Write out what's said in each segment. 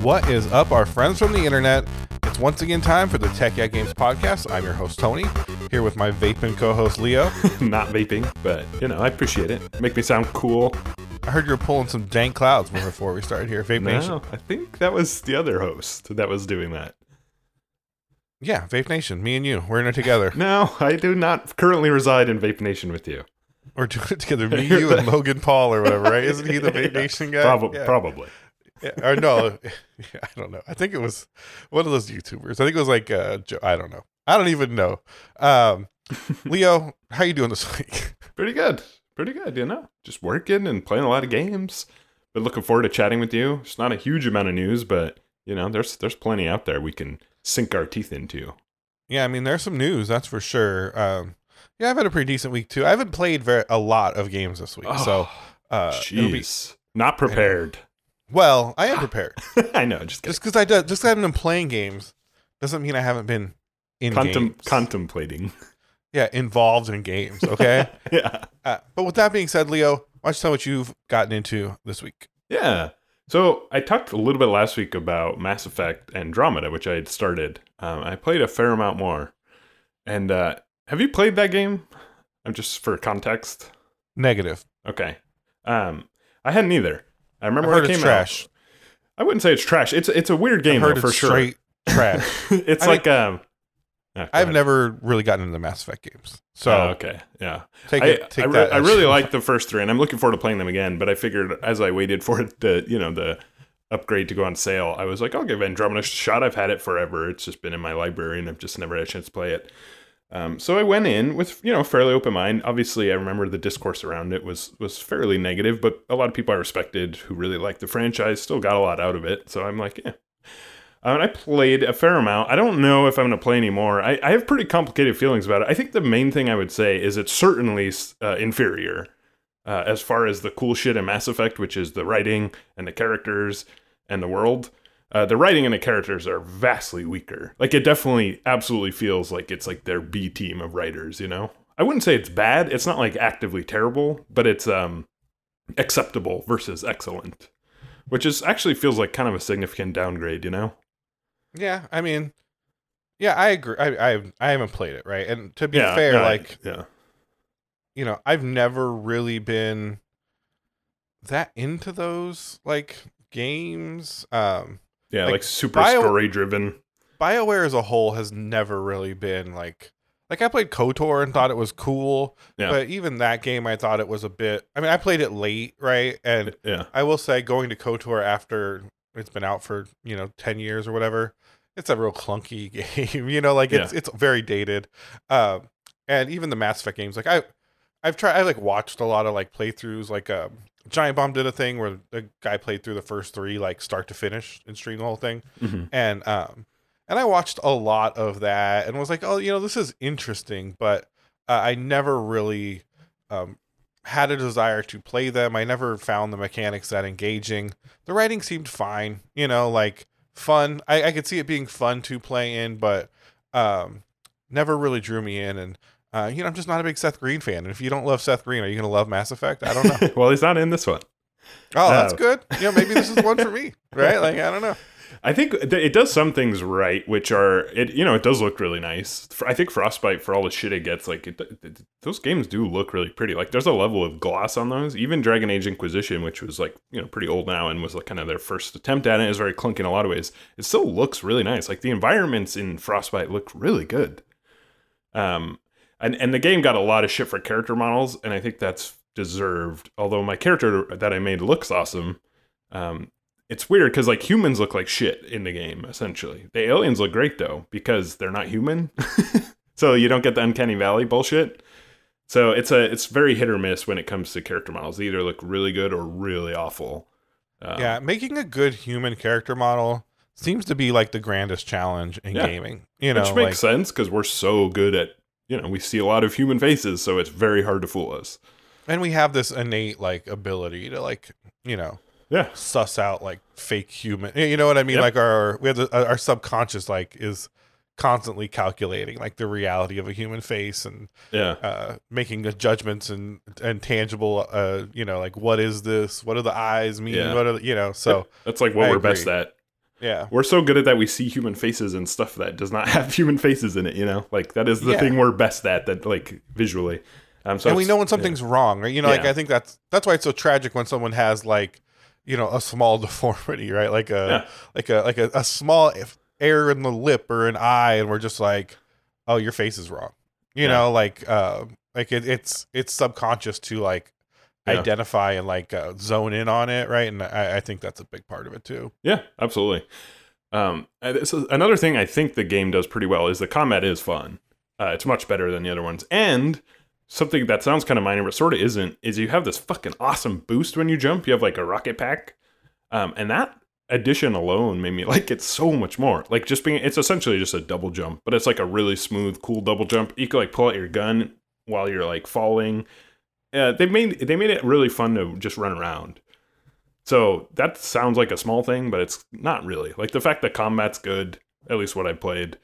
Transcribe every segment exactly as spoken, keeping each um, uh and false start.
What is up, our friends from the internet? It's once again time for the Tech Yeah Games podcast. I'm your host, Tony, here with my vaping co-host, Leo. Not vaping, but, you know, I appreciate it. Make me sound cool. I heard you were pulling some dank clouds before we started here. Vape Nation. No, I think that was the other host that was doing that. Yeah, Vape Nation. Me and you. We're in it together. No, I do not currently reside in Vape Nation with you. We're doing it together. Me, you, and Logan Paul or whatever, right? Isn't he the Vape Nation guy? Prob- yeah. Probably. Yeah, or no, yeah, I don't know. I think it was one of those YouTubers. I think it was like, uh, Joe, I don't know. I don't even know. Um, Leo, how you doing this week? Pretty good. Pretty good, you know. Just working and playing a lot of games. But looking forward to chatting with you. It's not a huge amount of news, but, you know, there's there's plenty out there we can sink our teeth into. Yeah, I mean, there's some news, that's for sure. Um, yeah, I've had a pretty decent week, too. I haven't played very, a lot of games this week, oh, so... Uh, jeez. Be, not prepared. Well, I am prepared. I know, just Just because I do, just 'cause I haven't been playing games doesn't mean I haven't been in Contem- games. Contemplating. Yeah, involved in games, okay? yeah. Uh, but with that being said, Leo, why don't you tell what you've gotten into this week? Yeah. So I talked a little bit last week about Mass Effect Andromeda, which I had started. Um, I played a fair amount more. And uh, have you played that game? I'm just for context. Negative. Okay. Um, I hadn't either. I remember I've when heard it it's came trash. out. I wouldn't say it's trash. It's it's a weird game I've heard though, for it's sure. Straight trash. it's I like um. oh, I've ahead. never really gotten into the Mass Effect games, so Oh, okay, yeah. take I, it. Take I, re- that. I as- really like the first three, and I'm looking forward to playing them again. But I figured as I waited for it, the you know the upgrade to go on sale, I was like, I'll give Andromeda a shot. I've had it forever. It's just been in my library, and I've just never had a chance to play it. Um, so I went in with, you know, fairly open mind. Obviously, I remember the discourse around it was was fairly negative, but a lot of people I respected who really liked the franchise still got a lot out of it. So I'm like, yeah. Um, and I played a fair amount. I don't know if I'm going to play anymore. I, I have pretty complicated feelings about it. I think the main thing I would say is it's certainly uh, inferior uh, as far as the cool shit in Mass Effect, which is the writing and the characters and the world. Uh, the writing and the characters are vastly weaker. Like, it definitely absolutely feels like it's like their B team of writers, you know? I wouldn't say it's bad. It's not like actively terrible, but it's um, acceptable versus excellent, which is actually feels like kind of a significant downgrade, you know? Yeah, I mean, yeah, I agree. I I, I haven't played it, right? And to be Yeah, fair, yeah, like, yeah. you know, I've never really been that into those like games. Um, Yeah, like, like, super Bio- story-driven. BioWare as a whole has never really been like like I played KOTOR and thought it was cool, Yeah. but even that game I thought it was a bit. I mean, I played it late, right? And Yeah, I will say, going to KOTOR after it's been out for, you know, ten years or whatever, it's a real clunky game, you know, like it's Yeah. it's very dated. Um, and even the Mass Effect games, like I, I've tried, I like watched a lot of like playthroughs, like um, Giant Bomb did a thing where the guy played through the first three, like start to finish and streamed the whole thing. hmm And, um, and I watched a lot of that and was like, oh, you know, this is interesting, but uh, I never really, um, had a desire to play them. I never found the mechanics that engaging. The writing seemed fine, you know, like fun. I, I could see it being fun to play in, but um, never really drew me in. And, uh, you know, I'm just not a big Seth Green fan. And if you don't love Seth Green, are you going to love Mass Effect? I don't know. well, he's not in this one. Oh, that's Oh. good. You know, maybe this is the one for me, right? Like, I don't know. I think th- it does some things right, which are, it. you know, it does look really nice. F- I think Frostbite, for all the shit it gets, like, it, it, those games do look really pretty. Like, there's a level of gloss on those. Even Dragon Age Inquisition, which was, like, you know, pretty old now and was, like, kind of their first attempt at it, is very clunky in a lot of ways. It still looks really nice. Like, the environments in Frostbite look really good. Um, and, and the game got a lot of shit for character models, and I think that's deserved. Although my character that I made looks awesome, um, it's weird because like humans look like shit in the game, essentially. The aliens look great though, because they're not human. So you don't get the Uncanny Valley bullshit. So it's a it's very hit or miss when it comes to character models. They either look really good or really awful. Um, Yeah, making a good human character model seems to be like the grandest challenge in Yeah. gaming. You know, which like, makes sense because we're so good at, you know, we see a lot of human faces, so it's very hard to fool us. and we have this innate like ability to like, you know, Yeah. suss out like fake human. You know what I mean? Yep. Like our we have the, our subconscious like is constantly calculating like the reality of a human face and Yeah. uh making the judgments and and tangible uh you know like what is this, what do the eyes mean, Yeah. what are the, you know so That's like what I we're agree. best at. Yeah. We're so good at that we see human faces and stuff that does not have human faces in it, you know? Like, that is the Yeah. thing we're best at, that, like, visually. Um, so and we it's- know when something's yeah. wrong, right? You know, like Yeah. I think that's that's why it's so tragic when someone has like, you know, a small deformity, right? Like a Yeah. like a like a, a small error in the lip or an eye, and we're just like, oh, your face is wrong. You Yeah. know, like uh, like it, it's it's subconscious to like Yeah. identify and like uh, zone in on it, right? And I, I think that's a big part of it too. Yeah, absolutely. Um, and this is another thing I think the game does pretty well is the combat is fun. Uh, it's much better than the other ones. And something that sounds kind of minor, but sort of isn't, is you have this fucking awesome boost when you jump. You have like a rocket pack. Um, and that addition alone made me like it so much more. Like just being, it's essentially just a double jump, but it's like a really smooth, cool double jump. You can like pull out your gun while you're like falling. Uh, they made they made it really fun to just run around. So that sounds like a small thing, but it's not really. Like the fact that combat's good, at least what I played,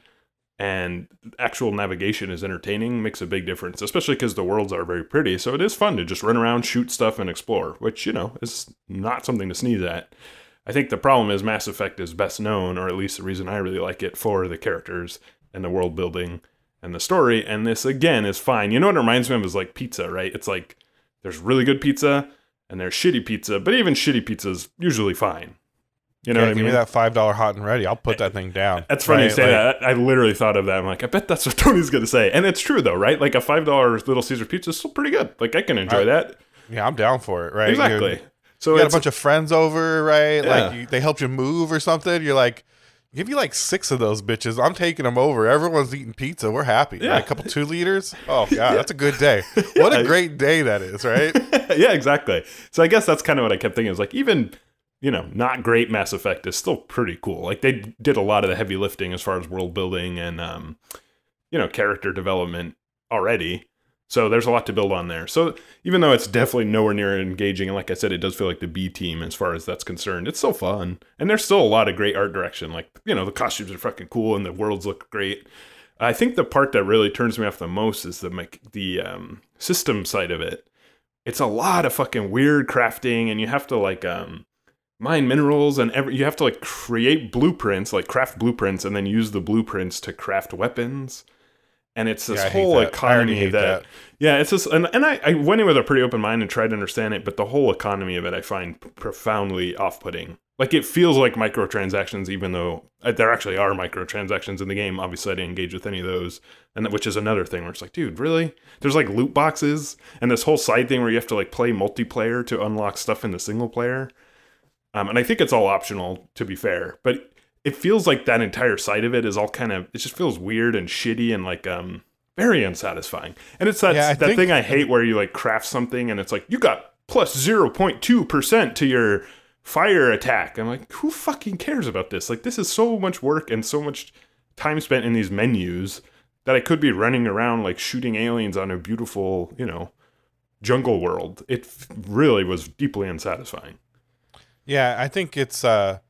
and actual navigation is entertaining makes a big difference, especially because the worlds are very pretty. So it is fun to just run around, shoot stuff, and explore, which, you know, is not something to sneeze at. I think the problem is Mass Effect is best known, or at least the reason I really like it, for the characters and the world building and the story. And this, again, is fine. You know what it reminds me of is like pizza, right? It's like there's really good pizza and there's shitty pizza, but even shitty pizza's usually fine. You know Yeah, what I give mean? me that five dollar hot and ready. I'll put that thing down. That's funny you right? say Like, that. I literally thought of that. I'm like, I bet that's what Tony's going to say. And it's true, though, right? Like a five dollar Little Caesar pizza is still pretty good. Like, I can enjoy I- that. Yeah, I'm down for it, right? Exactly. You, So you got a it's, bunch of friends over, right? Yeah. Like you, they helped you move or something. You're like, give you like six of those bitches. I'm taking them over. Everyone's eating pizza. We're happy. Yeah. Right? A couple two liters. Oh god, that's a good day. What Yeah. a great day that is, right? yeah, exactly. So I guess that's kind of what I kept thinking. Is like, even, you know, not great Mass Effect is still pretty cool. Like, they did a lot of the heavy lifting as far as world building and, um, you know, character development already. So there's a lot to build on there. So even though it's definitely nowhere near engaging, and like I said, it does feel like the B team as far as that's concerned, it's still fun. And there's still a lot of great art direction. Like, you know, the costumes are fucking cool and the worlds look great. I think the part that really turns me off the most is the me- the um, system side of it. It's a lot of fucking weird crafting, and you have to like um, mine minerals, and every you have to like create blueprints, like craft blueprints, and then use the blueprints to craft weapons. And it's this Yeah, I hate whole that. I already economy hate that, that. yeah, it's just, and, and I, I went in with a pretty open mind and tried to understand it, but the whole economy of it I find profoundly off-putting. Like, it feels like microtransactions, even though uh, there actually are microtransactions in the game. Obviously, I didn't engage with any of those, and that, which is another thing where it's like, dude, really? There's like loot boxes and this whole side thing where you have to like play multiplayer to unlock stuff in the single player. Um, and I think it's all optional, to be fair, but it feels like that entire side of it is all kind of, it just feels weird and shitty and like um very unsatisfying. And it's that Yeah, I that think- thing I hate where you like craft something and it's like, you got plus zero point two percent to your fire attack. I'm like, who fucking cares about this? Like, this is so much work and so much time spent in these menus that I could be running around like shooting aliens on a beautiful, you know, jungle world. It f- really was deeply unsatisfying. Yeah, I think it's uh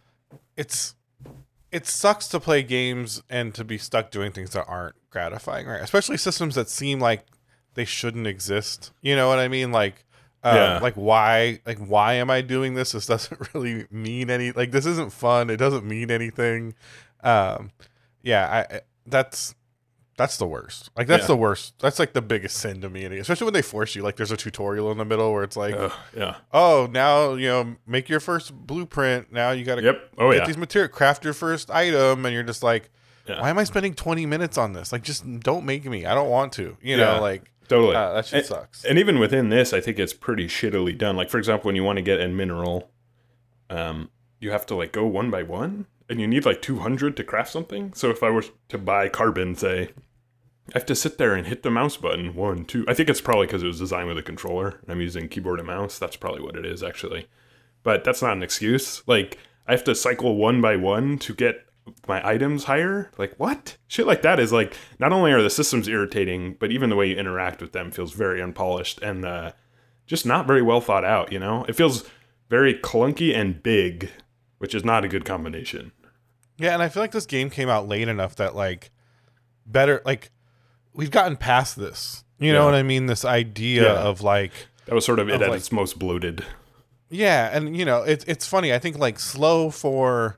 it's it sucks to play games and to be stuck doing things that aren't gratifying, right? Especially systems that seem like they shouldn't exist. You know what I mean? Like uh, Yeah. like why like why am I doing this? This doesn't really mean any like this isn't fun. It doesn't mean anything. Um yeah, I I- that's that's the worst. Like that's Yeah. the worst. That's like the biggest sin to me, especially when they force you. Like there's a tutorial in the middle where it's like, Ugh, yeah. oh, now you know, make your first blueprint. Now you got to Yep. Oh get yeah. these material, craft your first item, and you're just like, Yeah. why am I spending twenty minutes on this? Like, just don't make me. I don't want to. You Yeah. know, like Totally. uh, that shit And- sucks. And even within this, I think it's pretty shittily done. Like, for example, when you want to get a mineral, um, you have to like go one by one, and you need like two hundred to craft something. So if I were to buy carbon, say, I have to sit there and hit the mouse button one, two. I think it's probably because it was designed with a controller, and I'm using keyboard and mouse. That's probably what it is, actually. But that's not an excuse. Like, I have to cycle one by one to get my items higher. Like, what? Shit like that is like, not only are the systems irritating, but even the way you interact with them feels very unpolished and uh, just not very well thought out, you know? It feels very clunky and big, which is not a good combination. Yeah, and I feel like this game came out late enough that like better like we've gotten past this. You know Yeah. what I mean? This idea Yeah. of like That was sort of it Of at like- its most bloated. yeah, and you know, it's it's funny. I think like slow for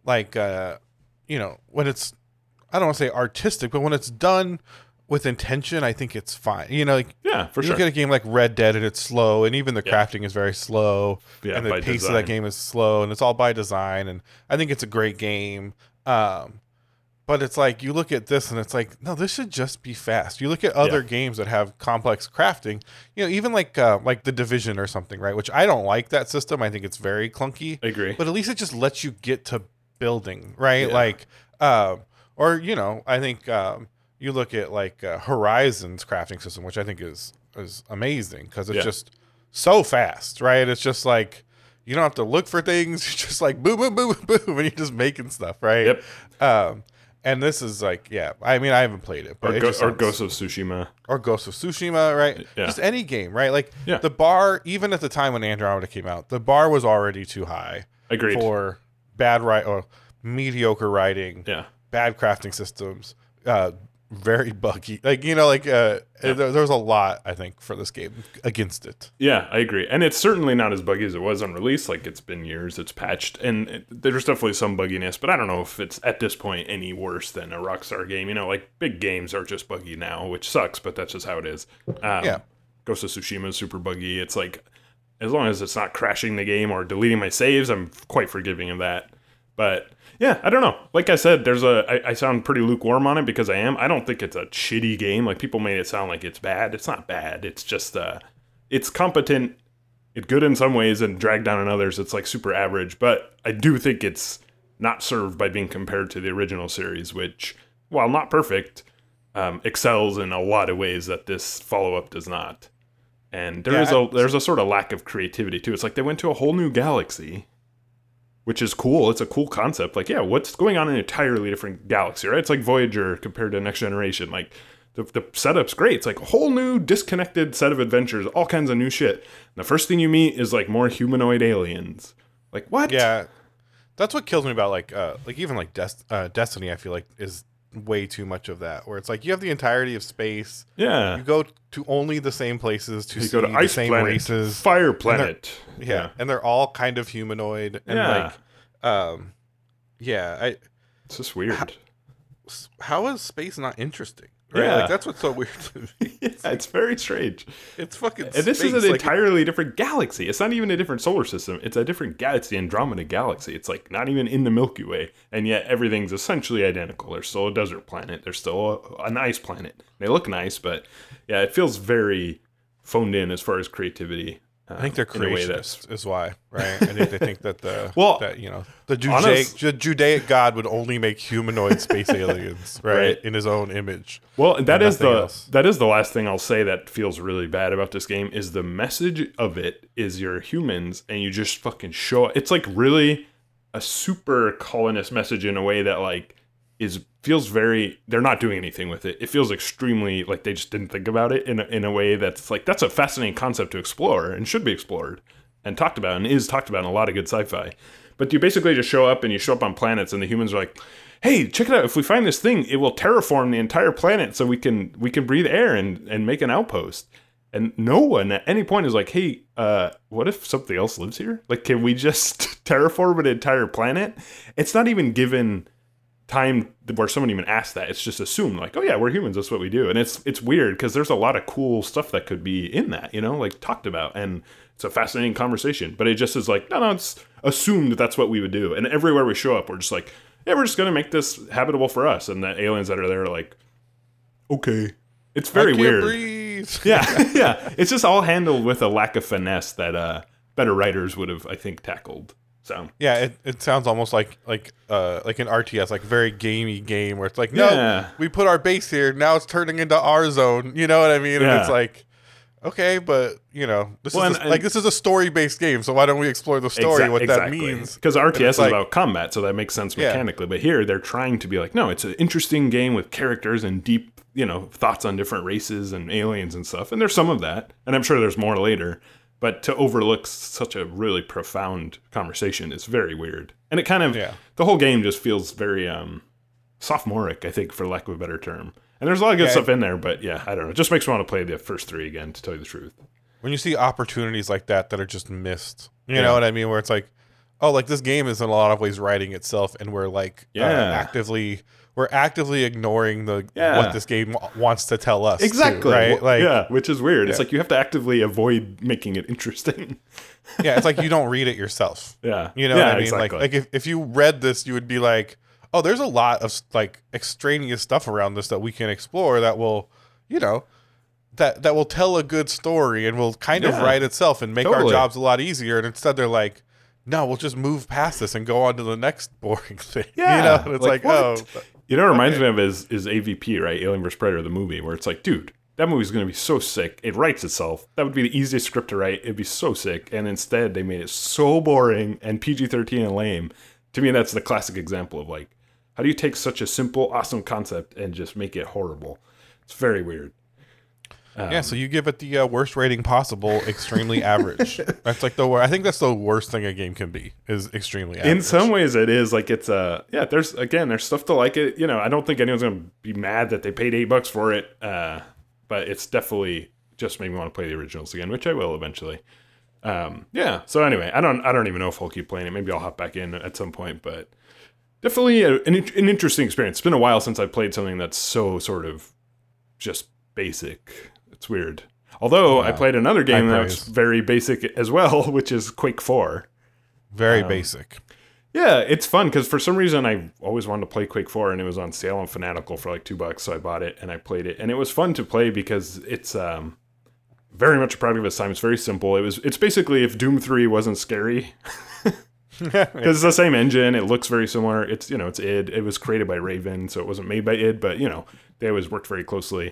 like uh, you know, when it's I don't want to say artistic, but when it's done with intention, I think it's fine. You know, like Yeah, for you sure. look at a game like Red Dead and it's slow, and even the Yeah. crafting is very slow, Yeah, and the by pace of design. that game is slow, and it's all by design. And I think it's a great game. Um, but it's like you look at this and it's like, no, this should just be fast. You look at other Yeah. games that have complex crafting, you know, even like uh, like the Division or something, right? Which I don't like that system. I think it's very clunky. I agree. But at least it just lets you get to building, right? Yeah. Like, um, or you know, I think um, you look at like uh, Horizon's crafting system, which I think is is amazing because it's Yeah. just so fast, right? It's just like you don't have to look for things. You're just like boom, boom, boom, boom, boom, and you're just making stuff, right? Yep. Um, and this is like, yeah, I mean, I haven't played it, but Or, it Go- just or sounds- Ghost of Tsushima. or Ghost of Tsushima, right? Yeah. Just any game, right? Like Yeah. the bar, even at the time when Andromeda came out, the bar was already too high Agreed. for bad write or mediocre writing, Yeah. bad crafting systems, uh, very buggy. Like you know, like uh, Yeah. there, there's a lot I think for this game against it. Yeah, I agree. And it's certainly not as buggy as it was on release. Like, it's been years, it's patched. And it, there's definitely some bugginess, but I don't know if it's, at this point, any worse than a Rockstar game. You know, like, big games are just buggy now, which sucks, but that's just how it is. Um, Yeah. Ghost of Tsushima is super buggy. It's like, as long as it's not crashing the game or deleting my saves, I'm quite forgiving of that. But yeah, I don't know. Like I said, there's a. I, I sound pretty lukewarm on it because I am. I don't think it's a shitty game. Like people made it sound like it's bad. It's not bad. It's just uh, it's competent. It's good in some ways and dragged down in others. It's like super average. But I do think it's not served by being compared to the original series, which, while not perfect, um, excels in a lot of ways that this follow up does not. And there Yeah, is a I- there's a sort of lack of creativity too. It's like they went to a whole new galaxy, which is cool. It's a cool concept. Like, yeah, what's going on in an entirely different galaxy, right? It's like Voyager compared to Next Generation. Like, the, the setup's great. It's like a whole new disconnected set of adventures, all kinds of new shit. And the first thing you meet is like more humanoid aliens. Like, what? Yeah, that's what kills me about like uh, like even like Des- uh, Destiny. I feel like is way too much of that. Where it's like you have the entirety of space. Yeah. You go to only the same places to You see go to the Ice same Planet, races. Fire Planet. Yeah. and they're all kind of humanoid and Yeah. like, um, yeah. I It's just weird. how is space not interesting? Right? Yeah. Like that's what's so weird to me. Yeah, it's very strange. It's fucking. And this space. is an like, entirely different galaxy. It's not even a different solar system. It's a different galaxy, Andromeda galaxy. It's like not even in the Milky Way, and yet everything's essentially identical. There's still a desert planet. There's still a, an ice planet. They look nice, but yeah, it feels very phoned in as far as creativity. Um, I think they're in a way that's- creationists, is why, right? I think they think that the Well, that you know the Judaic, honest- the Judaic God would only make humanoid space aliens, right, Right. in His own image. Well, that and is nothing the else. that is the last thing I'll say that feels really bad about this game is the message of it is you're humans and you just fucking show it's like really a super colonist message in a way that like is feels very they're not doing anything with it. It feels extremely like they just didn't think about it in a, in a way that's like that's a fascinating concept to explore and should be explored and talked about and is talked about in a lot of good sci-fi. But you basically just show up and you show up on planets and the humans are like, hey, check it out. If we find this thing, it will terraform the entire planet so we can we can breathe air and, and make an outpost. And no one at any point is like, hey, uh, what if something else lives here? Like, can we just terraform an entire planet? It's not even given time where someone even asked that. It's just assumed like, oh yeah, we're humans. That's what we do. And it's it's weird because there's a lot of cool stuff that could be in that, you know, like talked about. And it's a fascinating conversation. But it just is like, no, no, it's assumed that that's what we would do. And everywhere we show up, we're just like, yeah, we're just going to make this habitable for us. And the aliens that are there are like, okay. It's very I can't weird. breathe. Yeah, yeah. It's just all handled with a lack of finesse that uh, better writers would have, I think, tackled. So Yeah, it, it sounds almost like like uh like an R T S, like very gamey game where it's like, no, Yeah. we put our base here, now it's turning into our zone. You know what I mean? And Yeah. it's like, okay, but you know, this Well, is and- a, like this is a story based game, so why don't we explore the story, what that means? Because R T S And is it's like- about combat, so that makes sense Yeah. mechanically. But here, they're trying to be like, no, it's an interesting game with characters and deep, you know, thoughts on different races and aliens and stuff. And there's some of that, and I'm sure there's more later. But to overlook such a really profound conversation is very weird. And it kind of, Yeah. the whole game just feels very um, sophomoric, I think, for lack of a better term. And there's a lot of good Yeah, stuff in there, but yeah, I don't know. It just makes me want to play the first three again, to tell you the truth. When you see opportunities like that that are just missed, you Yeah. know what I mean? Where it's like, oh, like this game is in a lot of ways writing itself, and we're like uh, Yeah. actively we're actively ignoring the Yeah. what this game w- wants to tell us. too, Exactly. right? Like, yeah. yeah, which is weird. It's Yeah. like you have to actively avoid making it interesting. it's like you don't read it yourself. yeah. You know yeah, what I mean? Exactly. Like, like if, if you read this, you would be like, oh, there's a lot of like extraneous stuff around this that we can explore that will, you know, that that will tell a good story and will kind of Yeah. write itself and make Totally. our jobs a lot easier. And instead, they're like, no, we'll just move past this and go on to the next boring thing. Yeah, you know, and it's like, like, oh, what? You know what it reminds me of is is A V P, right? Alien versus. Predator, the movie, where it's like, dude, that movie's going to be so sick. It writes itself. That would be the easiest script to write. It'd be so sick. And instead, they made it so boring and P G thirteen and lame. To me, that's the classic example of like, how do you take such a simple, awesome concept and just make it horrible? It's very weird. Um, yeah, so you give it the uh, worst rating possible, extremely average. That's like the wor- I think that's the worst thing a game can be is extremely average. In some ways, it is like it's a uh, yeah. There's again, there's stuff to like it. You know, I don't think anyone's gonna be mad that they paid eight bucks for it. Uh, but it's definitely just made me want to play the originals again, which I will eventually. Um, yeah. So anyway, I don't I don't even know if I'll keep playing it. Maybe I'll hop back in at some point. But definitely a, an an interesting experience. It's been a while since I played something that's so sort of just basic. It's weird. Although Wow. I played another game High that's praise. very basic as well, which is Quake four. Very um, basic. Yeah, it's fun because for some reason I always wanted to play Quake four, and it was on sale on Fanatical for like two bucks, so I bought it and I played it, and it was fun to play because it's um, very much a product of its time. It's very simple. It was it's basically if Doom three wasn't scary. Because it's the same engine, it looks very similar. It's you know it's id. It was created by Raven, so it wasn't made by id, but you know they always worked very closely.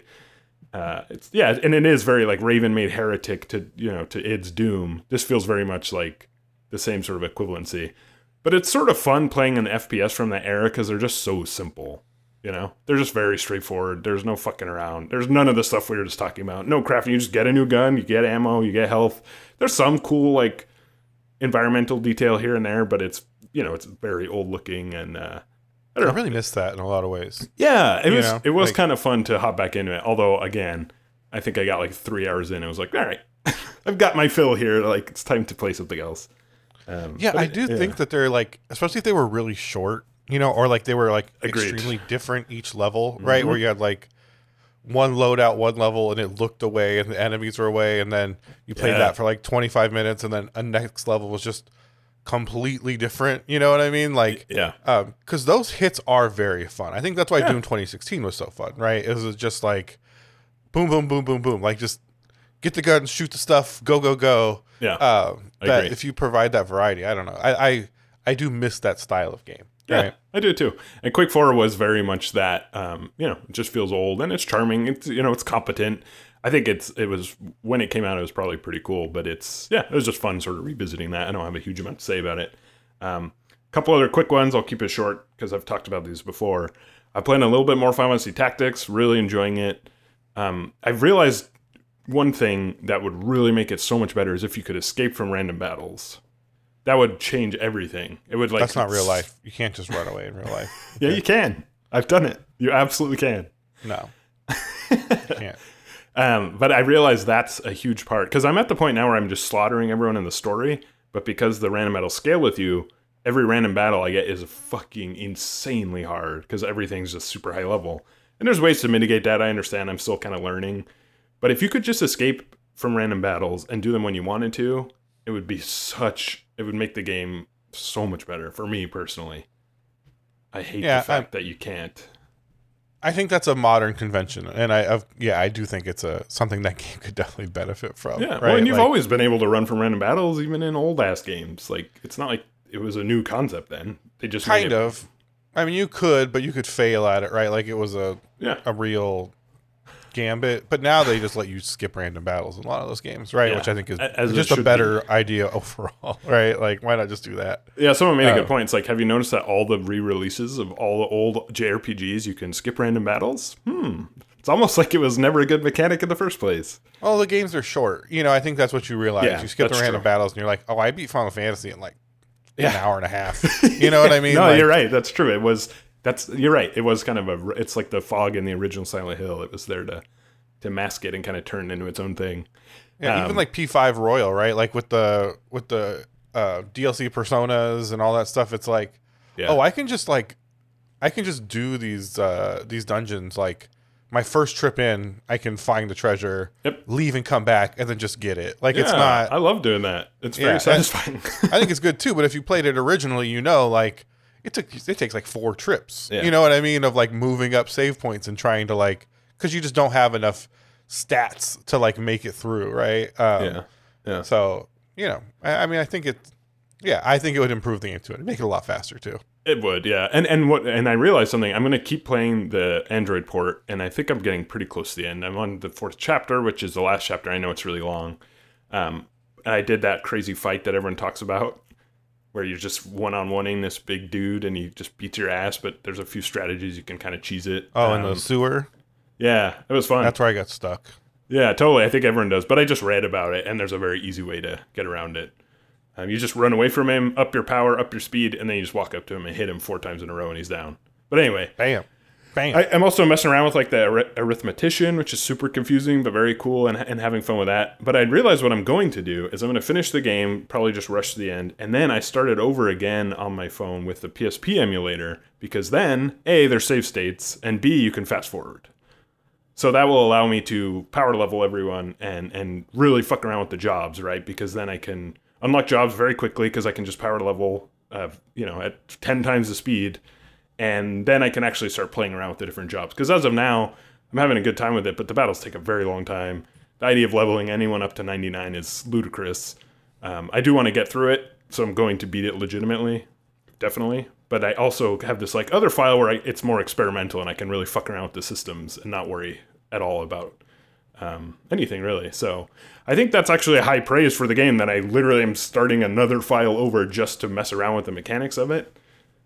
Uh, it's yeah, and it is very like Raven made Heretic to you know to id's Doom. This feels very much like the same sort of equivalency, but it's sort of fun playing an F P S from that era because they're just so simple. You know, they're just very straightforward. There's no fucking around. There's none of the stuff we were just talking about. No crafting. You just get a new gun, you get ammo, you get health. There's some cool like environmental detail here and there, but it's you know it's very old looking and. Uh, I don't I know. really missed that in a lot of ways. Yeah, it You was know, it was like- kind of fun to hop back into it. Although again, I think I got like three hours in. And I was like, all right, I've got my fill here. Like it's time to play something else. Um, Yeah, but I it- do yeah. think that they're like, especially if they were really short, you know, or like they were like Agreed. extremely different each level, right? Mhm. Where you had like one loadout, one level, and it looked away, and the enemies were away, and then you played Yeah. that for like twenty-five minutes, and then a next level was just completely different. You know what I mean? Like, Yeah, um, because those hits are very fun. I think that's why Yeah. Doom twenty sixteen was so fun, right? It was just like boom, boom, boom, boom, boom, like just get the gun, shoot the stuff, go, go, go. yeah, Um, I that agree. if you provide that variety, I don't know. I, I I do miss that style of game. yeah. Right? I do too. And Quake Four was very much that. Um, you know, it just feels old and it's charming. It's you know, it's competent. I think it's it was when it came out, it was probably pretty cool. But it's yeah, it was just fun sort of revisiting that. I don't have a huge amount to say about it. Um, couple other quick ones. I'll keep it short because I've talked about these before. I played a little bit more Final Fantasy Tactics. Really enjoying it. Um, I've realized one thing that would really make it so much better is if you could escape from random battles. That would change everything. It would like That's not real life. You can't just run away in real life. Yeah, you can. I've done it. You absolutely can. No, you can't. Um, but I realize that's a huge part because I'm at the point now where I'm just slaughtering everyone in the story. But because the random battles scale with you, every random battle I get is fucking insanely hard because everything's just super high level. And there's ways to mitigate that. I understand. I'm still kind of learning. But if you could just escape from random battles and do them when you wanted to, it would be such. It would make the game so much better for me personally. I hate Yeah, the fact that you can't. I think that's a modern convention, and I, I've, yeah, I do think it's a something that game could definitely benefit from. Yeah, right? well, and you've Like, always been able to run from random battles, even in old ass games. Like it's not like it was a new concept then. They just made kind it- of. I mean, you could, but you could fail at it, right? Like it was a Yeah, a real gambit. But now they just let you skip random battles in a lot of those games, right? Yeah, Which I think is a- as it just a should better idea overall, right? Like, why not just do that? yeah. Someone made a Uh, good point. It's like, have you noticed that all the re-releases of all the old J R P Gs, you can skip random battles? Hmm. It's almost like it was never a good mechanic in the first place. Well, the games are short. You know, I think that's what you realize. Yeah, you skip the that's random true. battles, and you're like, oh, I beat Final Fantasy in like an Yeah. hour and a half. You know what I mean? No, Like, you're right. That's true. It was. That's you're right. It was kind of a. It's like the fog in the original Silent Hill. It was there to to mask it and kind of turn it into its own thing. Yeah, Um, even like P five Royal, right? Like with the with the uh, D L C personas and all that stuff, it's like, Yeah. oh, I can just like, I can just do these uh, these dungeons. Like my first trip in, I can find the treasure, Yep. leave and come back, and then just get it. Like it's Yeah, not. I love doing that. It's very Yeah, satisfying. I think it's good too. But if you played it originally, you know, like it took it takes like four trips. Yeah. You know what I mean? Of like moving up save points and trying to like, because you just don't have enough stats to like make it through, right? Um, yeah. Yeah. So you know, I, I mean, I think it. Yeah, I think it would improve the game to it, make it a lot faster too. It would, yeah. And and what and I realized something. I'm going to keep playing the Android port, and I think I'm getting pretty close to the end. I'm on the fourth chapter, which is the last chapter. I know it's really long. Um, and I did that crazy fight that everyone talks about, where you're just one-on-oneing this big dude, and he just beats your ass. But there's a few strategies you can kind of cheese it. Oh, um, in the sewer. Yeah, it was fun. That's where I got stuck. Yeah, totally. I think everyone does. But I just read about it, and there's a very easy way to get around it. Um, you just run away from him, up your power, up your speed, and then you just walk up to him and hit him four times in a row, and he's down. But anyway, Bam, bam. I, I'm also messing around with like the ar- arithmetician, which is super confusing but very cool, and, and having fun with that. But I realized what I'm going to do is I'm going to finish the game, probably just rush to the end, and then I started over again on my phone with the P S P emulator, because then A, there's save states, and B, you can fast forward. So that will allow me to power level everyone and and really fuck around with the jobs, right? Because then I can unlock jobs very quickly because I can just power level, uh, you know, at ten times the speed, and then I can actually start playing around with the different jobs. Because as of now, I'm having a good time with it, but the battles take a very long time. The idea of leveling anyone up to ninety-nine is ludicrous. Um, I do want to get through it, so I'm going to beat it legitimately, definitely. But I also have this like other file where I, it's more experimental, and I can really fuck around with the systems and not worry at all about um, anything really. So I think that's actually a high praise for the game, that I literally am starting another file over just to mess around with the mechanics of it.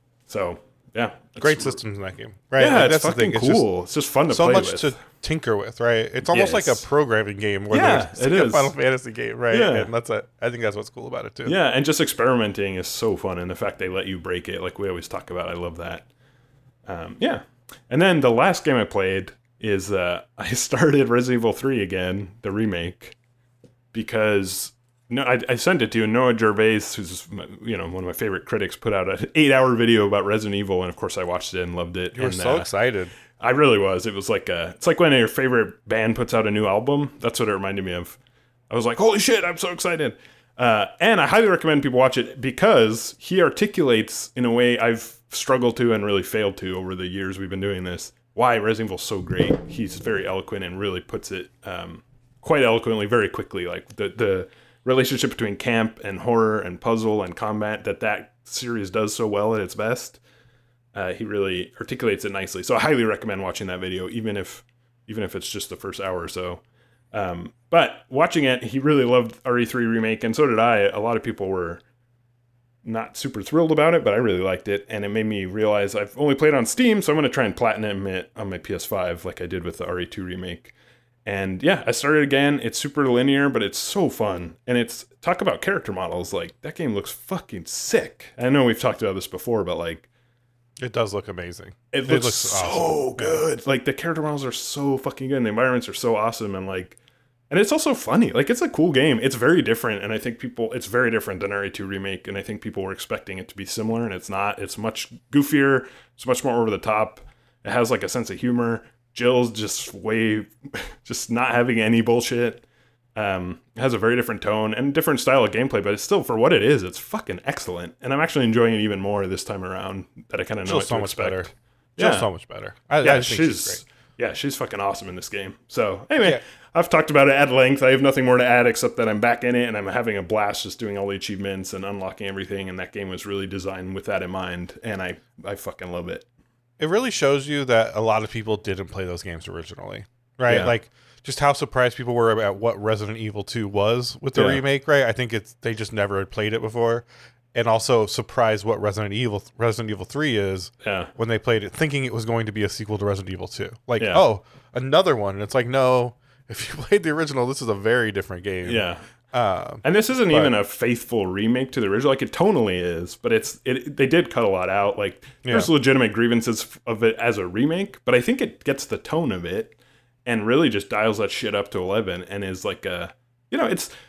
So yeah, Great systems in that game, right? Yeah, Like, it's fucking It's cool. It's just fun to so play much with. to tinker with, right? It's almost like Yes. a programming game where Yeah, there's it like a is. Final Fantasy game, right? Yeah. And that's a, I think that's what's cool about it too. Yeah, and just experimenting is so fun, and the fact they let you break it, like we always talk about, I love that. Um, yeah, and then the last game I played is uh, I started Resident Evil three again, the remake, because no, I, I sent it to you. Noah Gervais, who's you know one of my favorite critics, put out an eight-hour video about Resident Evil, and of course I watched it and loved it. You were and, so uh, excited. I really was. It was like a, it's like when your favorite band puts out a new album. That's what it reminded me of. I was like, holy shit, I'm so excited. Uh, and I highly recommend people watch it because he articulates in a way I've struggled to and really failed to over the years we've been doing this, why Resident Evil's so great. He's very eloquent and really puts it um, quite eloquently, very quickly. Like the, the relationship between camp and horror and puzzle and combat that that series does so well at its best. Uh, he really articulates it nicely. So I highly recommend watching that video, even if even if it's just the first hour or so. Um, but watching it, he really loved R E three Remake, and so did I. A lot of people were not super thrilled about it, but I really liked it, and it made me realize I've only played on Steam, so I'm going to try and platinum it on my P S five like I did with the R E two Remake. And yeah, I started again. It's super linear, but it's so fun. And it's, talk about character models, like, that game looks fucking sick. I know we've talked about this before, but like, It does look amazing. It looks, looks so awesome. good. Like the character models are so fucking good. And the environments are so awesome, and like, and it's also funny. Like it's a cool game. It's very different, and I think people, it's very different than R E two Remake. And I think people were expecting it to be similar, and it's not. It's much goofier. It's much more over the top. It has like a sense of humor. Jill's just way, just not having any bullshit. Um, it has a very different tone and different style of gameplay, but it's still, for what it is, it's fucking excellent. And I'm actually enjoying it even more this time around that I kind of know Jill's what so to much expect. better. Yeah. Jill's so much better. I, Yeah, I just think she's, she's great. yeah, she's fucking awesome in this game. So anyway, Yeah. I've talked about it at length. I have nothing more to add except that I'm back in it and I'm having a blast just doing all the achievements and unlocking everything. And that game was really designed with that in mind, and I I fucking love it. It really shows you that a lot of people didn't play those games originally, right? Yeah. Like just how surprised people were about what Resident Evil two was with the Yeah. remake, right? I think it's they just never had played it before, and also surprised what Resident Evil Resident Evil three is Yeah, when they played it, thinking it was going to be a sequel to Resident Evil two. Like, Yeah. oh, another one. And it's like, no, if you played the original, this is a very different game. yeah. Um, And this isn't But- even a faithful remake to the original. Like it tonally is, but it's it. They did cut a lot out. Like there's Yeah. legitimate grievances of it as a remake, but I think it gets the tone of it and really just dials that shit up to eleven and is like a, you know, it's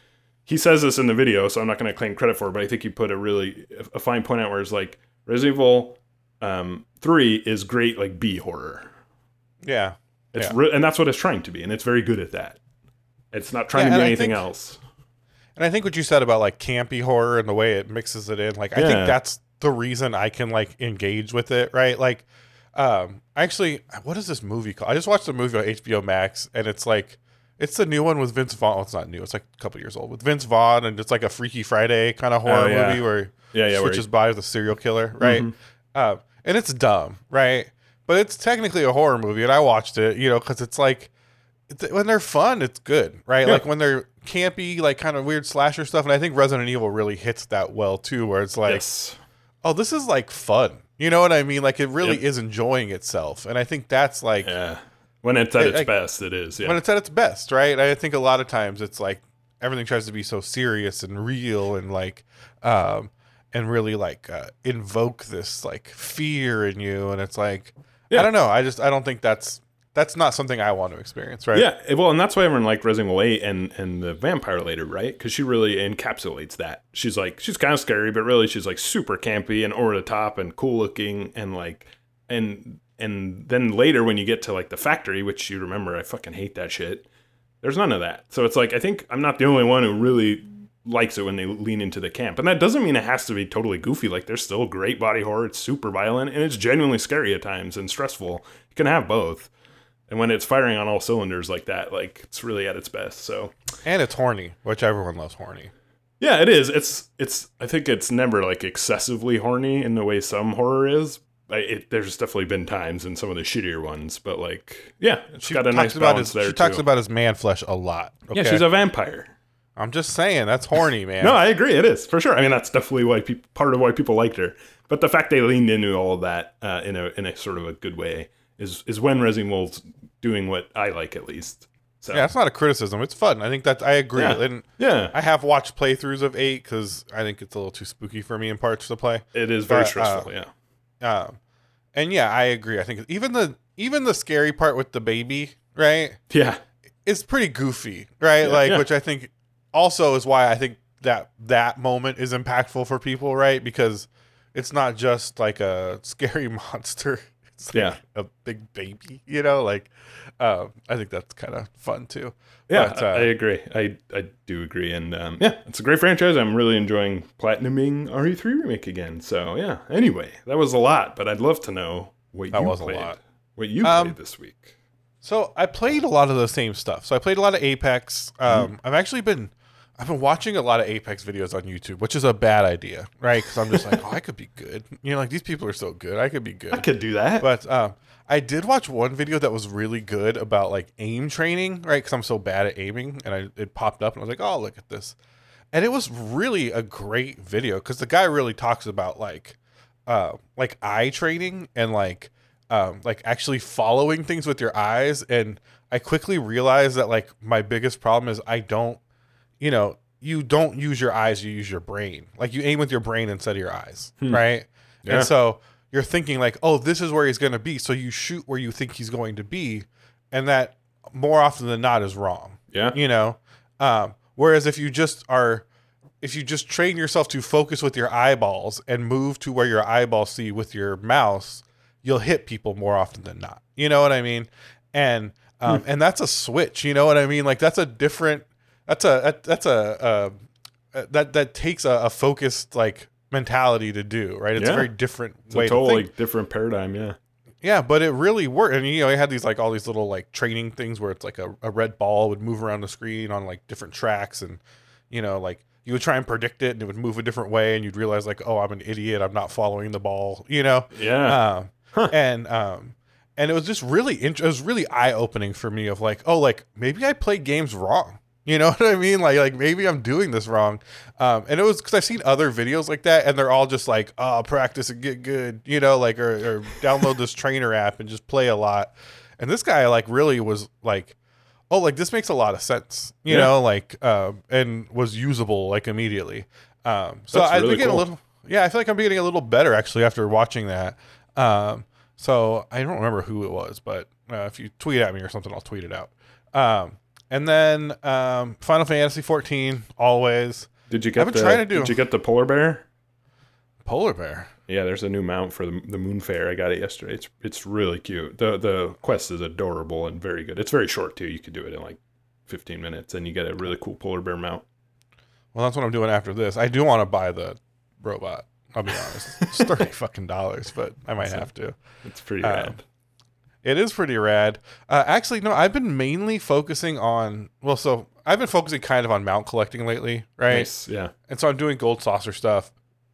he says this in the video, so I'm not going to claim credit for it, but I think he put a really a fine point out where it's like Resident Evil um, three is great, like B horror. Yeah, it's yeah. Re- and that's what it's trying to be, and it's very good at that. It's not trying yeah, to be I anything think, else. And I think what you said about like campy horror and the way it mixes it in, like I Yeah. think that's the reason I can like engage with it, right? Like, um, actually, what is this movie called? I just watched a movie on H B O Max, and it's like. It's the new one with Vince Vaughn. Well, it's not new. It's like a couple years old with Vince Vaughn, and it's like a Freaky Friday kind of horror Oh, yeah. movie where Yeah, yeah, he where switches he- bodies with a serial killer, right? Mhm. Um, and it's dumb, right? But it's technically a horror movie, and I watched it, you know, because it's like it's, when they're fun, it's good, right? Yeah. Like when they're campy, like kind of weird slasher stuff, and I think Resident Evil really hits that well too, where it's like, Yes. oh, this is like fun, you know what I mean? Like it really Yep. is enjoying itself, and I think that's like. Yeah. When it's at I- its I- best, it is. Yeah. When it's at its best, right? I think a lot of times it's like everything tries to be so serious and real and like, um, and really like uh, invoke this like fear in you, and it's like, Yeah. I don't know. I just I don't think that's that's not something I want to experience, right? Yeah, eh, well, and that's why everyone liked Resident Evil eight and, and the Vampire later, right? Because she really encapsulates that. She's like, she's kind of scary, but really she's like super campy and over the top and cool looking and like, and and then later when you get to like the factory, which you remember, I fucking hate that shit. There's none of that. So it's like, I think I'm not the only one who really likes it when they lean into the camp. And that doesn't mean it has to be totally goofy. Like there's still great body horror. It's super violent and it's genuinely scary at times and stressful. You can have both. And when it's firing on all cylinders like that, like it's really at its best. So And it's horny, which everyone loves horny. yeah, it is. It's it's. I think it's never like excessively horny in the way some horror is. I, it, there's definitely been times in some of the shittier ones, but like yeah, it's She got a talks nice about balance his, there She too. talks about his man flesh a lot. yeah, okay? she's a vampire. I'm just saying that's horny, man. No, I agree. It is for sure. I mean, that's definitely why people, part of why people liked her. But the fact they leaned into all of that uh, in a in a sort of a good way is is when Resident Evil's doing what I like at least. So Yeah, it's not a criticism. It's fun. I think that I agree. Yeah. And yeah, I have watched playthroughs of eight because I think it's a little too spooky for me in parts to play. it is very but, stressful. uh, yeah, Um, and yeah, I agree. I think even the even the scary part with the baby, right, yeah, is pretty goofy, right? Yeah, like, yeah. which I think also is why I think that that moment is impactful for people, right? Because it's not just like a scary monster. It's like Yeah. a big baby, you know. Like, um, I think that's kind of fun too. yeah. But, I, uh, I agree. I I do agree. And um, yeah, it's a great franchise. I'm really enjoying platinuming R E three remake again. So yeah. Anyway, that was a lot, but I'd love to know what That you was a played. lot. What you Um, played this week. So I played a lot of the same stuff. So I played a lot of Apex. Um, Mm-hmm. I've actually been, I've been watching a lot of Apex videos on YouTube, which is a bad idea, right? Because I'm just like, oh, I could be good. You know, like these people are so good. I could be good. I could do that. But um, I did watch one video that was really good about like aim training, right? Because I'm so bad at aiming, and I it popped up, and I was like, oh, look at this, and it was really a great video because the guy really talks about like, uh, like eye training and like, um, like actually following things with your eyes. And I quickly realized that like my biggest problem is I don't, you know, you don't use your eyes, you use your brain. Like you aim with your brain instead of your eyes, right? Yeah. And so you're thinking like, oh, this is where he's going to be. So you shoot where you think he's going to be. And that more often than not is wrong, yeah. you know? Um, whereas if you just are, if you just train yourself to focus with your eyeballs and move to where your eyeballs see with your mouse, you'll hit people more often than not. You know what I mean? And, um, and that's a switch, you know what I mean? Like that's a different, that's a, that's a, uh, that, that takes a, a focused like mentality to do, right? It's Yeah. a very different It's way a to totally think. different paradigm. Yeah. Yeah, but it really worked. And, you know, he had these like all these little like training things where it's like a, a red ball would move around the screen on like different tracks. And, you know, like you would try and predict it and it would move a different way. And you'd realize like, oh, I'm an idiot. I'm not following the ball, you know? Yeah. Um, and, um, and it was just really, int- it was really eye opening for me of like, oh, like maybe I play games wrong. You know what I mean? Like, like maybe I'm doing this wrong. Um, and it was because I've seen other videos like that, and they're all just like, "Oh, practice and get good," you know, like, or, or download this trainer app and just play a lot. And this guy, like, really was like, "Oh, like this makes a lot of sense," you Yeah. know, like, um, and was usable like immediately. Um, so That's I really think getting cool. a little, yeah, I feel like I'm getting a little better actually after watching that. Um, so I don't remember who it was, but uh, if you tweet at me or something, I'll tweet it out. Um, And then um, Final Fantasy fourteen, always. Did you get I've been the trying to do- Did you get the polar bear? Polar Bear. Yeah, there's a new mount for the the Moon Fair. I got it yesterday. It's it's really cute. The the quest is adorable and very good. It's very short too. You could do it in like fifteen minutes, and you get a really cool polar bear mount. Well, that's what I'm doing after this. I do want to buy the robot. I'll be honest. It's thirty fucking dollars, but I might have to. It's pretty Um, rad. It is pretty rad. Uh, actually, no, I've been mainly focusing on, well, so I've been focusing kind of on mount collecting lately, right? Nice. Yeah. And so I'm doing gold saucer stuff.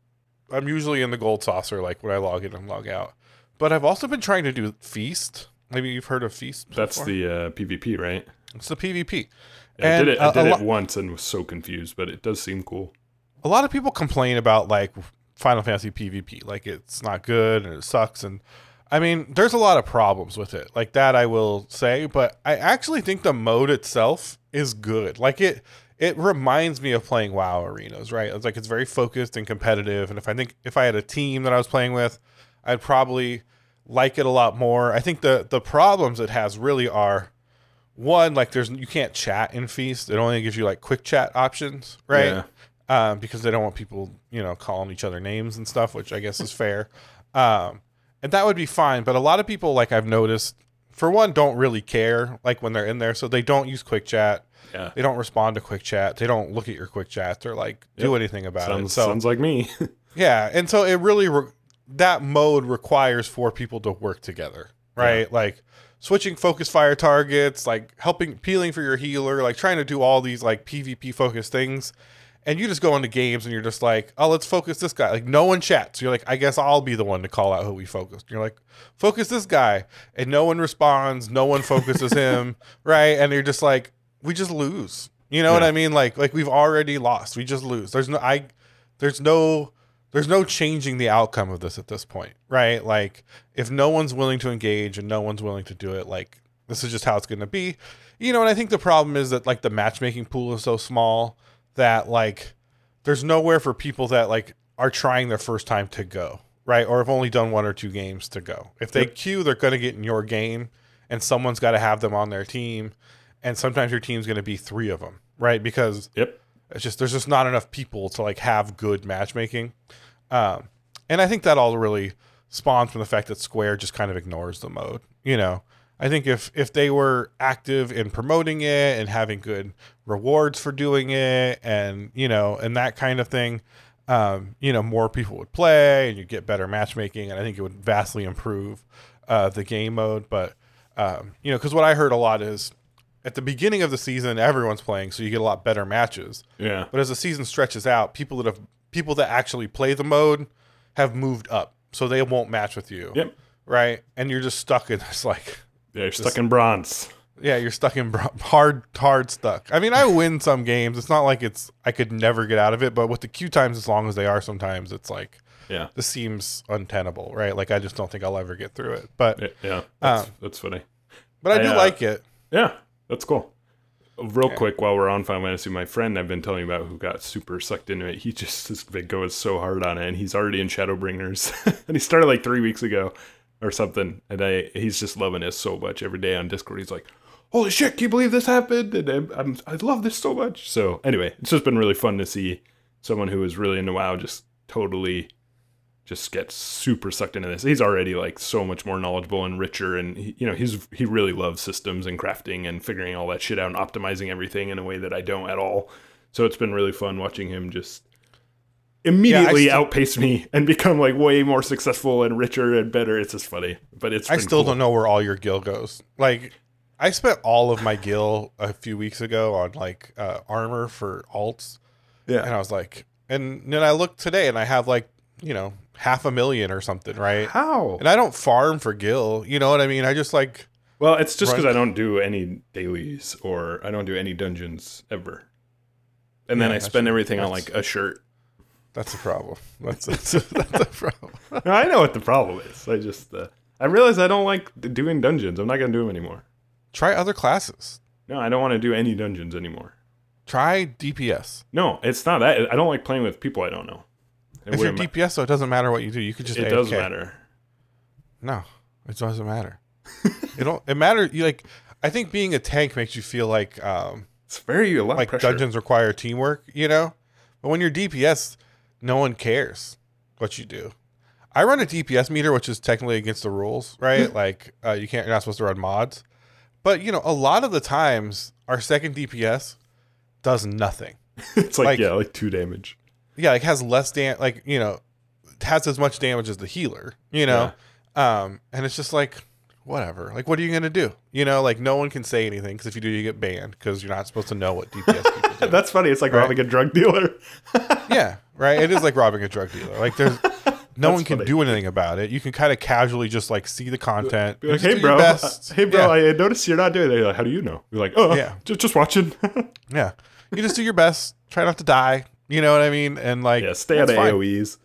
I'm usually in the gold saucer, like when I log in and log out. But I've also been trying to do Feast. Maybe you've heard of Feast That's before? the uh, PvP, right? It's the PvP. Yeah, I And, did it. I uh, did a it lo- once and was so confused, but it does seem cool. A lot of people complain about like Final Fantasy PvP, like it's not good and it sucks. And I mean, there's a lot of problems with it, like that I will say. But I actually think the mode itself is good. Like it, it reminds me of playing WoW arenas, right? It's like it's very focused and competitive. And if I think if I had a team that I was playing with, I'd probably like it a lot more. I think the the problems it has really are, one, like there's you can't chat in Feast. It only gives you like quick chat options, right? Yeah. Um, because they don't want people, you know, calling each other names and stuff, which I guess is fair. Um, and that would be fine. But a lot of people, like I've noticed, for one, don't really care, like when they're in there. So they don't use quick chat. Yeah. They don't respond to quick chat. They don't look at your quick chat or like do Yep. anything about Sounds it. So sounds like me. yeah. And so it really, re- that mode requires for people to work together, right? Yeah. Like switching focus fire targets, like helping, peeling for your healer, like trying to do all these like PvP focused things. And you just go into games and you're just like, oh, let's focus this guy. Like no one chats. You're like, I guess I'll be the one to call out who we focused. You're like, focus this guy. And no one responds. No one focuses him. Right. And you're just like, we just lose. You know Yeah. what I mean? Like, like we've already lost. We just lose. There's no, I, there's no, there's no changing the outcome of this at this point. Right. Like if no one's willing to engage and no one's willing to do it, like this is just how it's going to be. You know, and I think the problem is that like the matchmaking pool is so small that like there's nowhere for people that like are trying their first time to go, right? Or have only done one or two games to go. If they Yep. queue, they're going to get in your game and someone's got to have them on their team. And sometimes your team's going to be three of them, right? Because Yep. it's just, there's just not enough people to like have good matchmaking. Um, and I think that all really spawns from the fact that Square just kind of ignores the mode, you know? I think if if they were active in promoting it and having good rewards for doing it and, you know, and that kind of thing, um, you know, more people would play and you get better matchmaking. And I think it would vastly improve uh, the game mode. But, um, you know, because what I heard a lot is at the beginning of the season, everyone's playing, so you get a lot better matches. Yeah. But as the season stretches out, people that have people that actually play the mode have moved up, so they won't match with you. Yep. Right. And you're just stuck in this like. Yeah, you're stuck in bronze. Yeah, you're stuck in bro- hard, hard stuck. I mean, I win some games. It's not like it's I could never get out of it, but with the queue times as long as they are, sometimes it's like Yeah. this seems untenable, right? Like I just don't think I'll ever get through it. But Yeah. yeah. That's, Um, that's funny. but I do I, uh, like it. Yeah, that's cool. Real Yeah. quick, while we're on Final Fantasy, my friend I've been telling you about who got super sucked into it, he just has been going so hard on it, and he's already in Shadowbringers. And he started like three weeks ago or something, and I he's just loving it so much. Every day on Discord, he's like, holy shit, can you believe this happened? And I'm, I'm, I love this so much. So anyway, it's just been really fun to see someone who is really into WoW just totally just gets super sucked into this. He's already like so much more knowledgeable and richer, and he, you know, he's he really loves systems and crafting and figuring all that shit out and optimizing everything in a way that I don't at all. So it's been really fun watching him just immediately still- outpace me and become like way more successful and richer and better. It's just funny, but it's I been still cool. don't know where all your gil goes. Like I spent all of my gil a few weeks ago on like uh, armor for alts. Yeah. And I was like, and then I looked today and I have like, you know, half a million or something, right? How? And I don't farm for gil. You know what I mean? I just like, Well, it's just Run- because I don't do any dailies or I don't do any dungeons ever. And then Yeah, I that's- spend everything on that's- like a shirt. that's a problem. That's, that's, a, that's a problem. No, I know what the problem is. I just, uh, I realize I don't like d- doing dungeons. I'm not going to do them anymore. Try other classes. No, I don't want to do any dungeons anymore. Try D P S. No, it's not that. I don't like playing with people I don't know. It If you're wouldn't D P S, though, it doesn't matter what you do. You could just ma- it A F K. does matter. No, it doesn't matter. it don't. It matters. You like. I think being a tank makes you feel like um, It's very a lot like of pressure. dungeons require teamwork, you know. But when you're D P S, no one cares what you do. I run a D P S meter, which is technically against the rules, right? Like uh, you can't, you're not supposed to run mods. But you know, a lot of the times, our second D P S does nothing. It's like, Like- yeah, like two damage. Yeah, like has less damage, like you know, has as much damage as the healer, you know. Um, and it's just like whatever. Like, what are you gonna do? You know, like no one can say anything because if you do, you get banned because you're not supposed to know what D P S people do. That's funny. It's like Right. robbing a drug dealer. Yeah, right. It is like robbing a drug dealer. Like there's no one can funny. do anything about it. You can kind of casually just like see the content. Be like, just hey, do your bro. best. Uh, hey, bro. Yeah. I noticed you're not doing it. You're like, how do you know? You're like, oh, Yeah. yeah, just, just watching. Yeah. You just do your best. Try not to die. You know what I mean? And like, yeah, stay out that's of fine. A O Es.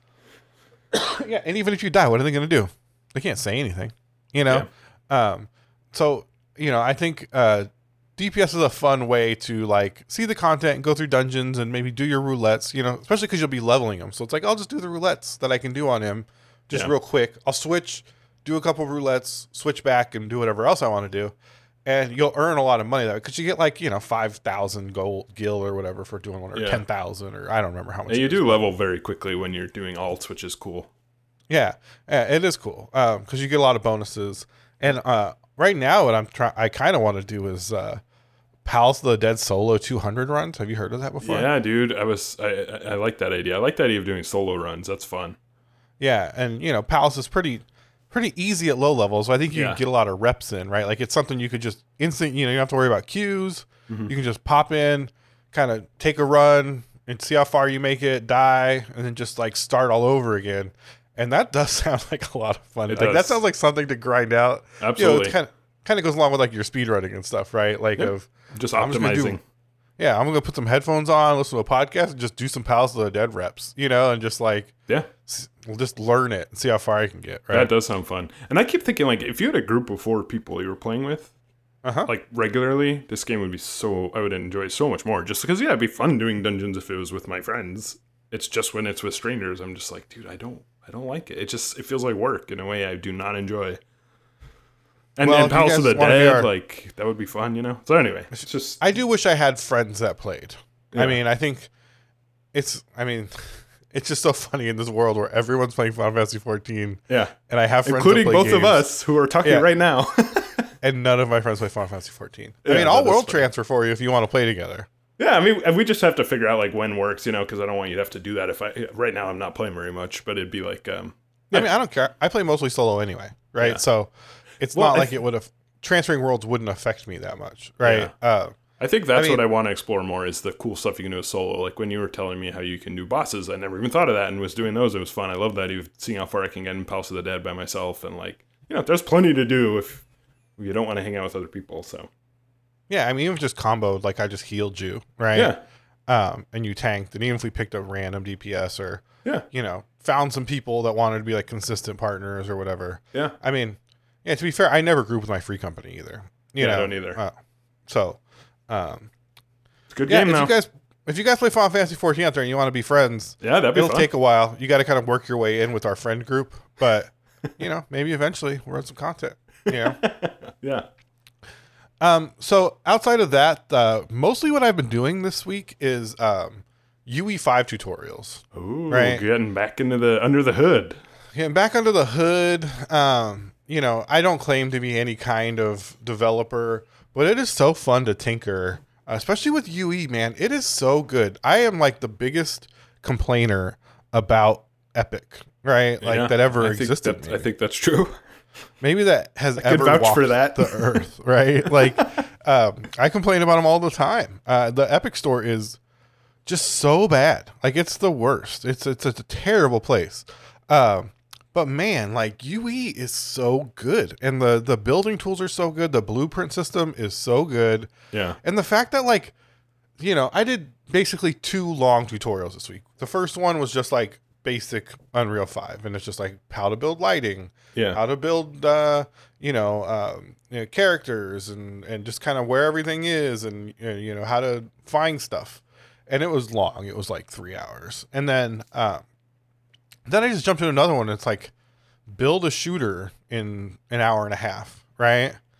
Yeah. And even if you die, what are they going to do? They can't say anything, you know? Um, so, you know, I think, uh, D P S is a fun way to like see the content and go through dungeons and maybe do your roulettes, you know, especially because you'll be leveling them. So it's like, I'll just do the roulettes that I can do on him just Yeah. real quick. I'll switch, do a couple roulettes, switch back and do whatever else I want to do. And you'll earn a lot of money that way because you get like, you know, five thousand gold gil or whatever for doing one or Yeah. ten thousand or I don't remember how much. Yeah, you it is. do level very quickly when you're doing alts, which is cool. Yeah, yeah, it is cool because you get a lot of bonuses. And uh, right now, what I'm trying, I kind of want to do is uh, Palace of the Dead solo two hundred runs. Have you heard of that before? Yeah, dude. I was I I I like that idea. I like the idea of doing solo runs. That's fun. Yeah, and you know, Palace is pretty pretty easy at low levels. So I think you Yeah. can get a lot of reps in, right? Like it's something you could just instant. You know, you don't have to worry about queues. Mm-hmm. You can just pop in, kind of take a run and see how far you make it, die, and then just like start all over again. And that does sound like a lot of fun. It Like that does. sounds like something to grind out. You know, Absolutely. it's kind of kind of goes along with like your speed running and stuff, right? Like Yep. of Just I'm just gonna do- optimizing. yeah, I'm gonna put some headphones on, listen to a podcast, and just do some Palace of the Dead reps, you know, and just like Yeah, s- we'll just learn it and see how far I can get, that right? does sound fun. And I keep thinking, like, if you had a group of four people you were playing with, Uh huh. like regularly, this game would be so. I would enjoy it so much more. Just because, yeah, it'd be fun doing dungeons if it was with my friends. It's just when it's with strangers, I'm just like, dude, I don't, I don't like it. It just, it feels like work in a way I do not enjoy. And, Well, and if you Palace of guys the wanna be Dead, our- like that would be fun, you know. So anyway, it's just I do wish I had friends that played. Yeah. I mean, I think it's. I mean, it's just so funny in this world where everyone's playing Final Fantasy fourteen, yeah, and I have friends including that play both of games, us who are talking Yeah. right now. and none of my friends play Final Fantasy fourteen. I Yeah, mean, I'll that is world funny. transfer for you if you want to play together. Yeah, I mean, and we just have to figure out like when works, you know, because I don't want you to have to do that. If I right now I'm not playing very much, but it'd be like, um, I mean, I don't care. I play mostly solo anyway, right? Yeah. So it's Well, not I like th- it would have transferring worlds wouldn't affect me that much, right? Uh, I think that's I mean- what I want to explore more is the cool stuff you can do with solo. Like when you were telling me how you can do bosses, I never even thought of that and was doing those. It was fun. I love that, even seeing how far I can get in Palace of the Dead by myself, and like, you know, there's plenty to do if you don't want to hang out with other people. So yeah, I mean, even just comboed, like I just healed you, right? yeah, Um, and you tanked, and even if we picked up random D P S or yeah, you know found some people that wanted to be like consistent partners or whatever. yeah. I mean, yeah. To be fair, I never group with my free company either. You Yeah, I know, don't either. Uh, so, um, It's a good yeah. game If now. you guys if you guys play Final Fantasy fourteen out there and you want to be friends, yeah, that'd be it'll fun. take a while. You got to kind of work your way in with our friend group, but you know, maybe eventually we'll run some content. You know. yeah. Um, so outside of that, uh, mostly what I've been doing this week is um, U E five tutorials. Ooh, Right. getting back into the under the hood. Getting back under the hood. Um, you know, I don't claim to be any kind of developer, but it is so fun to tinker, especially with U E, man. It is so good. I am like the biggest complainer about Epic, right? Like Yeah, that ever I think existed. that- I maybe. think that's true. Maybe that has could ever vouch walked for that. the earth, right? Like, um, I complain about them all the time. Uh, the Epic Store is just so bad. Like, it's the worst. It's it's, it's a terrible place. Um, but man, like U E is so good, and the the building tools are so good. The blueprint system is so good, Yeah. and the fact that like, you know, I did basically two long tutorials this week. The first one was just like basic Unreal five, and it's just like how to build lighting, Yeah. how to build uh you know um you know, characters and and just kind of where everything is, and uh, you know how to find stuff. And it was long. It was like three hours. And then um then I just jumped to another one. It's like build a shooter in an hour and a half, right?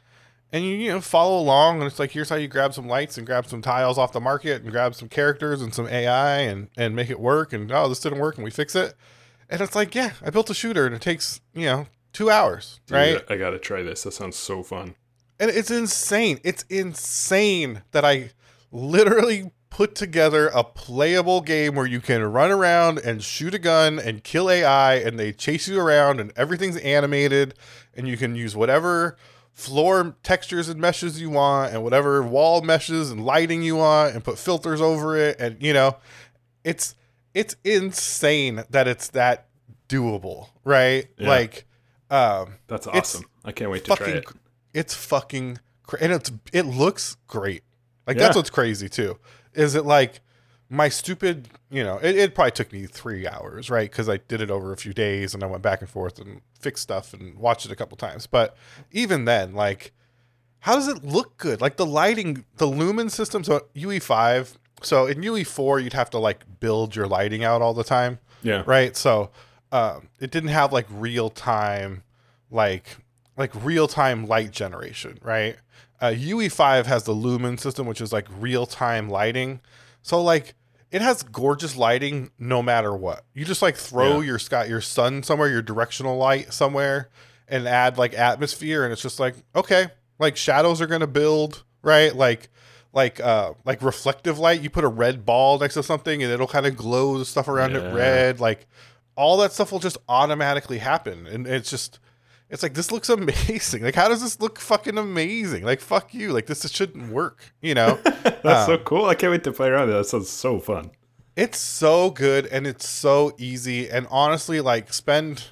and you, you know, follow along, and it's like, here's how you grab some lights and grab some tiles off the market and grab some characters and some A I and, and make it work. And, oh, this didn't work, and we fix it. And it's like, yeah, I built a shooter, and it takes, you know, two hours, Dude, right? I gotta try this. That sounds so fun. And it's insane. It's insane that I literally put together a playable game where you can run around and shoot a gun and kill A I, and they chase you around, and everything's animated, and you can use whatever floor textures and meshes you want, and whatever wall meshes and lighting you want, and put filters over it. And, you know, it's it's insane that it's that doable, right? Yeah. Like, um, That's awesome. I can't wait to fucking, try it. It's fucking cra- and it's it looks great. Like, Yeah. that's what's crazy too. Is it like my stupid, you know, it, it probably took me three hours, right? Because I did it over a few days, and I went back and forth and fixed stuff and watched it a couple times. But even then, like, how does it look good? Like, the lighting, the lumen system. So U E five. So in U E four, you'd have to like build your lighting out all the time. Yeah. Right. So um, it didn't have like real time, like like real time light generation. Right. Uh, U E five has the lumen system, which is like real time lighting. So like it has gorgeous lighting no matter what. You just like throw Yeah. your sky, your sun somewhere, your directional light somewhere, and add like atmosphere, and it's just like, okay, like shadows are gonna build, right? Like like uh like reflective light. You put a red ball next to something, and it'll kind of glow the stuff around Yeah. it red. Like all that stuff will just automatically happen, and it's just. It's like, this looks amazing. Like, how does this look fucking amazing? Like, fuck you. Like, this shouldn't work, you know? That's Um, so cool. I can't wait to play around with it. That sounds so fun. It's so good, and it's so easy. And honestly, like, spend...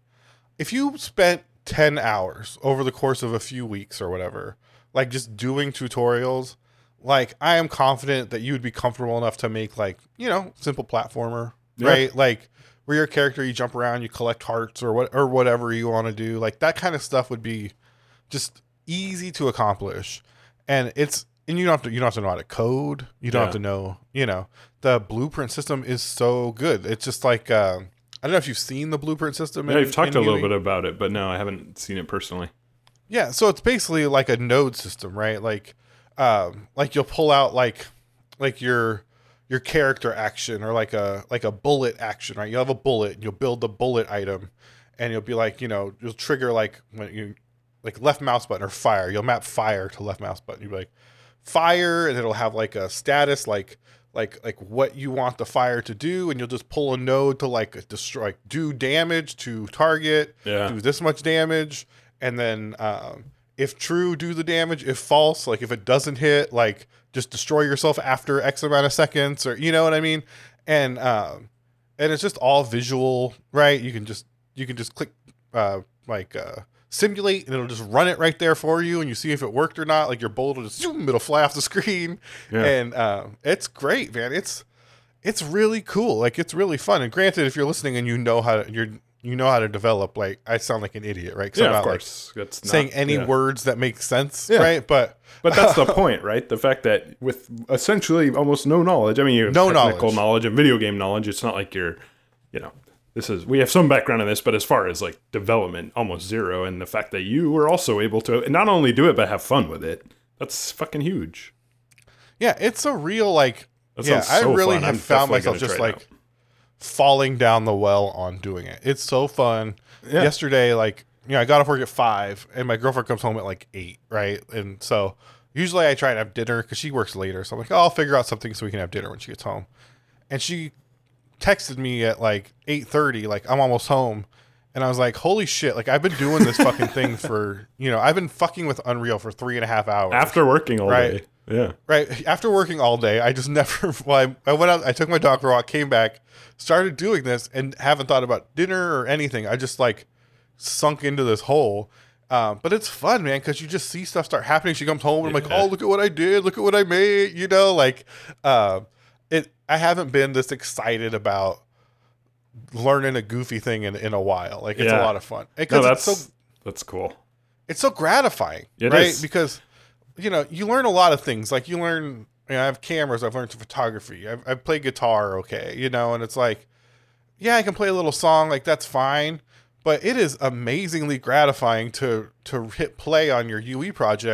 If you spent ten hours over the course of a few weeks or whatever, like, just doing tutorials, like, I am confident that you would be comfortable enough to make, like, you know, simple platformer, Yeah. right? Like, where your character, you jump around, you collect hearts or what or whatever you want to do. Like, that kind of stuff would be just easy to accomplish. And it's and you don't have to you don't have to know how to code. You don't Yeah. have to know, you know, the blueprint system is so good. It's just like um, I don't know if you've seen the blueprint system. Yeah, in- I've talked in a little U E. bit about it, but no, I haven't seen it personally. Yeah, so it's basically like a node system, right? Like, um, like you'll pull out like, like your your character action or like a like a bullet action, right? You'll have a bullet, and you'll build the bullet item, and you'll be like, you know, you'll trigger like when you like left mouse button or fire. You'll map fire to left mouse button. You'll be like fire, and it'll have like a status, like like like what you want the fire to do, and you'll just pull a node to like destroy, like, do damage to target, Yeah. do this much damage. And then um, if true, do the damage. If false, like if it doesn't hit, like just destroy yourself after X amount of seconds, or you know what I mean? And um, and it's just all visual, right? You can just you can just click uh, like uh, simulate, and it'll just run it right there for you, and you see if it worked or not. Like your bullet will just zoom, it'll fly off the screen, Yeah. and um, it's great, man. It's it's really cool. Like, it's really fun. And granted, if you're listening and you know how to, you're you know how to develop, like, I sound like an idiot, right? 'Cause I'm Yeah, not, of like, course. That's not, saying any yeah. words that make sense, Yeah. right? But But that's the point, right? The fact that with essentially almost no knowledge, I mean, you have No technical knowledge. knowledge and video game knowledge. It's not like you're, you know, this is, we have some background in this, but as far as like development, almost zero. And the fact that you were also able to not only do it, but have fun with it, that's fucking huge. yeah, it's a real, like, That yeah, sounds so I really fun. have I'm found definitely myself gonna just try it like falling down the well on doing it. It's so fun. Yeah. Yesterday, like, you know, I got off work at five, and my girlfriend comes home at like eight, right? And so usually I try to have dinner because she works later. So I'm like, oh, I'll figure out something so we can have dinner when she gets home. And she texted me at like eight thirty, like, I'm almost home. And I was like, holy shit, like, I've been doing this fucking thing for, you know, I've been fucking with Unreal for three and a half hours. After working all Right. day. Yeah. Right. After working all day, I just never, well, I, I went out, I took my dog for a walk, came back, started doing this, and haven't thought about dinner or anything. I just like sunk into this hole. Um, but it's fun, man, because you just see stuff start happening. She comes home and I'm like, Yeah. oh, look at what I did. Look at what I made. You know, like, um, it, I haven't been this excited about learning a goofy thing in, in a while. Like, it's a Yeah. lot of fun. No, Because that's, it's so that's cool. it's so gratifying, It right? is. Because, you know, you learn a lot of things. Like, you learn, you know, I have cameras, I've learned photography, I've, I've played guitar, okay, you know, and it's like, yeah, I can play a little song, like, that's fine, but it is amazingly gratifying to to hit play on your U E project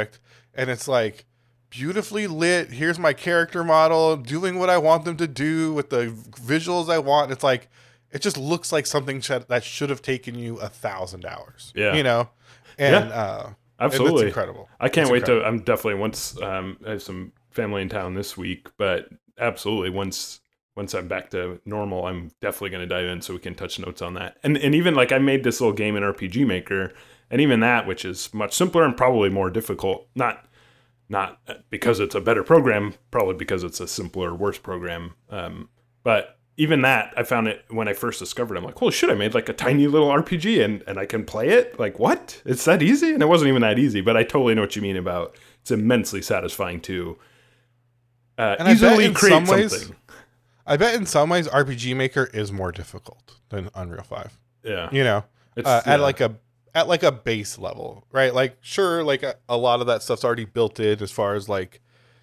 and it's like beautifully lit. Here's my character model doing what I want them to do with the visuals I want. It's like it just looks like something sh- that should have taken you a thousand hours. Yeah, you know, and yeah. uh, Absolutely. it's incredible. I can't it's wait incredible. to, I'm definitely once, um, I have some family in town this week, but absolutely once, once I'm back to normal, I'm definitely going to dive in so we can touch notes on that. And, and even like I made this little game in R P G Maker, and even that, which is much simpler and probably more difficult, not, not because it's a better program, probably because it's a simpler, worse program. Um, but even that, I found it when I first discovered it, I'm like, holy shit, I made like a tiny little R P G and, and I can play it? Like, what? It's that easy? And it wasn't even that easy, but I totally know what you mean about it's immensely satisfying to uh, And I bet easily in create some ways- something. I bet in some ways R P G Maker is more difficult than Unreal five. Yeah. You know, It's, uh, yeah. at like a at like a base level, right? Like sure, like a, a lot of that stuff's already built in as far as like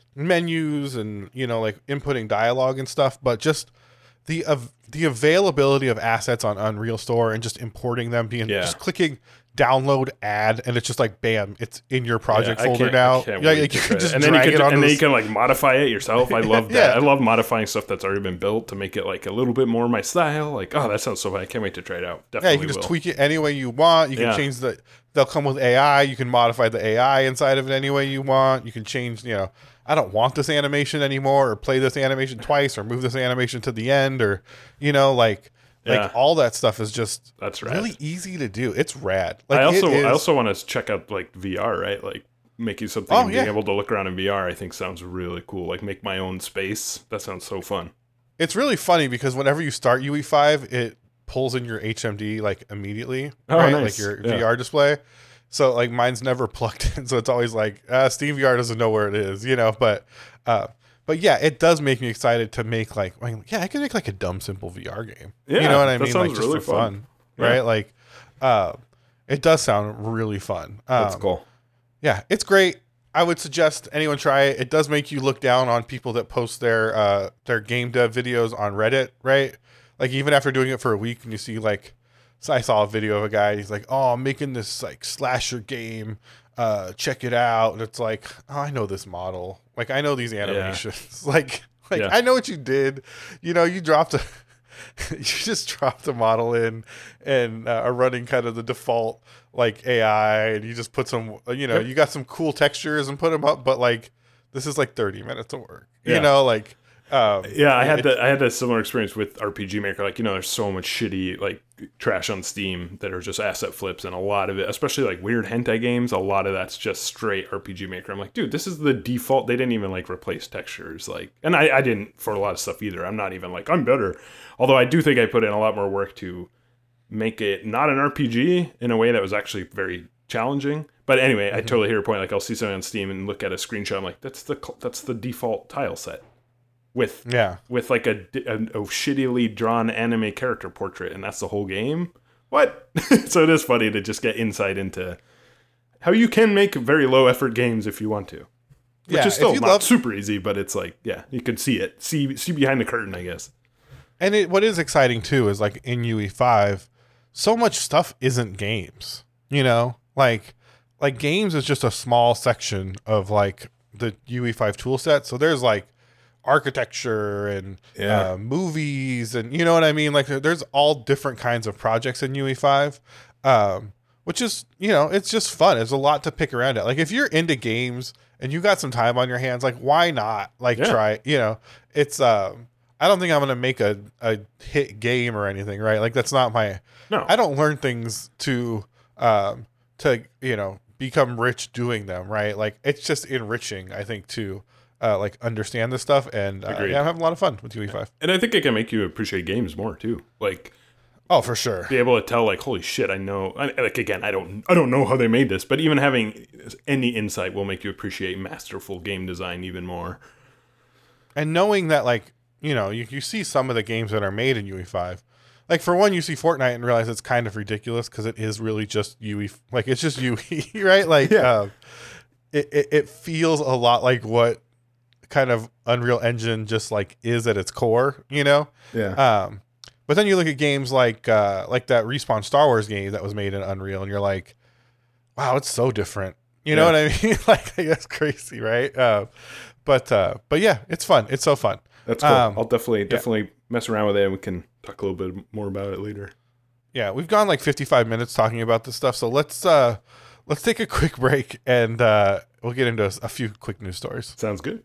menus and you know like inputting dialogue and stuff, but just the of the availability of assets on Unreal Store and just importing them, being Yeah. just clicking download add, and it's just like bam, it's in your project Yeah, I folder can't- now. I can't yeah, wait you to can try just that. and then you drag can, it onto and then the you can like modify it yourself. I love that. Yeah. I love modifying stuff that's already been built to make it like a little bit more my style. Like, oh, that sounds so fun. I can't wait to try it out. Yeah, Definitely you can just will. tweak it any way you want. You can Yeah. change the. They'll come with A I. You can modify the A I inside of it any way you want. You can change. You know, I don't want this animation anymore, or play this animation twice, or move this animation to the end, or you know, like Yeah. like all that stuff is just That's rad. really easy to do. It's rad. Like I also it is, I also want to check out like V R, right? Like making something Oh, and being yeah. able to look around in V R. I think sounds really cool. Like make my own space. That sounds so fun. it's really funny because whenever you start U E five, it pulls in your H M D like immediately, Oh, right? nice. Like your Yeah. V R display. So like mine's never plugged in, so it's always like uh, Steam V R doesn't know where it is, you know. But uh, but yeah, it does make me excited to make like, like yeah, I can make like a dumb simple V R game. Yeah, you know what I that mean? sounds Like just really for fun. fun, Yeah. right? Like uh, it does sound really fun. Um, That's cool. Yeah, it's great. I would suggest anyone try it. It does make you look down on people that post their uh, their game dev videos on Reddit, right? Like even after doing it for a week, and you see like, so I saw a video of a guy. He's like, "Oh, I'm making this like slasher game. Uh, check it out." And it's like, "Oh, I know this model. Like I know these animations. like like Yeah. I know what you did. You know, you dropped a." You just dropped the model in and uh, are running kind of the default like A I, and you just put some, you know, Yep. you got some cool textures and put them up, but like this is like thirty minutes of work, Yeah. you know, like um, Yeah, I had it- the I had a similar experience with R P G Maker. Like, you know, there's so much shitty like trash on Steam that are just asset flips, and a lot of it, especially like weird hentai games, a lot of that's just straight R P G Maker. I'm like, dude, this is the default. They didn't even like replace textures, like, and I, I didn't for a lot of stuff either. I'm not even like I'm better, although I do think I put in a lot more work to make it not an R P G in a way that was actually very challenging. But anyway, I totally hear your point. Like, I'll see something on Steam and look at a screenshot. I'm like, that's the that's the default tile set with yeah, with like a, a, a shittily drawn anime character portrait, and that's the whole game. What? So it is funny to just get insight into how you can make very low effort games if you want to, which Yeah, is still if you not love- super easy, but it's like, yeah, you can see it, see see behind the curtain, I guess. and it, what is exciting too is like in U E five, so much stuff isn't games, you know, like like games is just a small section of like the U E five tool set. So there's like architecture and Yeah. uh, movies, and you know what I mean? Like there- there's all different kinds of projects in U E five, um, which is, you know, it's just fun. There's a lot to pick around at. Like if you're into games and you got some time on your hands, like why not like Yeah. try, you know, it's, um, I don't think I'm going to make a, a hit game or anything, right? Like that's not my, No, I don't learn things to, um, to, you know, become rich doing them, right? Like it's just enriching, I think, to, uh, like understand this stuff. And uh, Agreed. yeah, I'm having a lot of fun with U E five. and I think it can make you appreciate games more too. Like, Oh, for sure. be able to tell, like, holy shit, I know. I, like again, I don't, I don't know how they made this, but even having any insight will make you appreciate masterful game design even more. And knowing that, like, you know, you, you see some of the games that are made in U E five. Like, for one, you see Fortnite and realize it's kind of ridiculous because it is really just U E. Like, it's just U E, right? Like, Yeah. um, it, it, it feels a lot like what kind of Unreal Engine just, like, is at its core, you know? Yeah. Um, but then you look at games like uh, like that Respawn Star Wars game that was made in Unreal, and you're like, wow, it's so different. You know Yeah. what I mean? Like, that's crazy, right? Uh, but uh, but yeah, it's fun. It's so fun. That's cool. Um, I'll definitely definitely mess around with it, and we can talk a little bit more about it later. Yeah, we've gone like fifty-five minutes talking about this stuff, so let's uh, let's take a quick break, and uh, we'll get into a, a few quick news stories. Sounds good.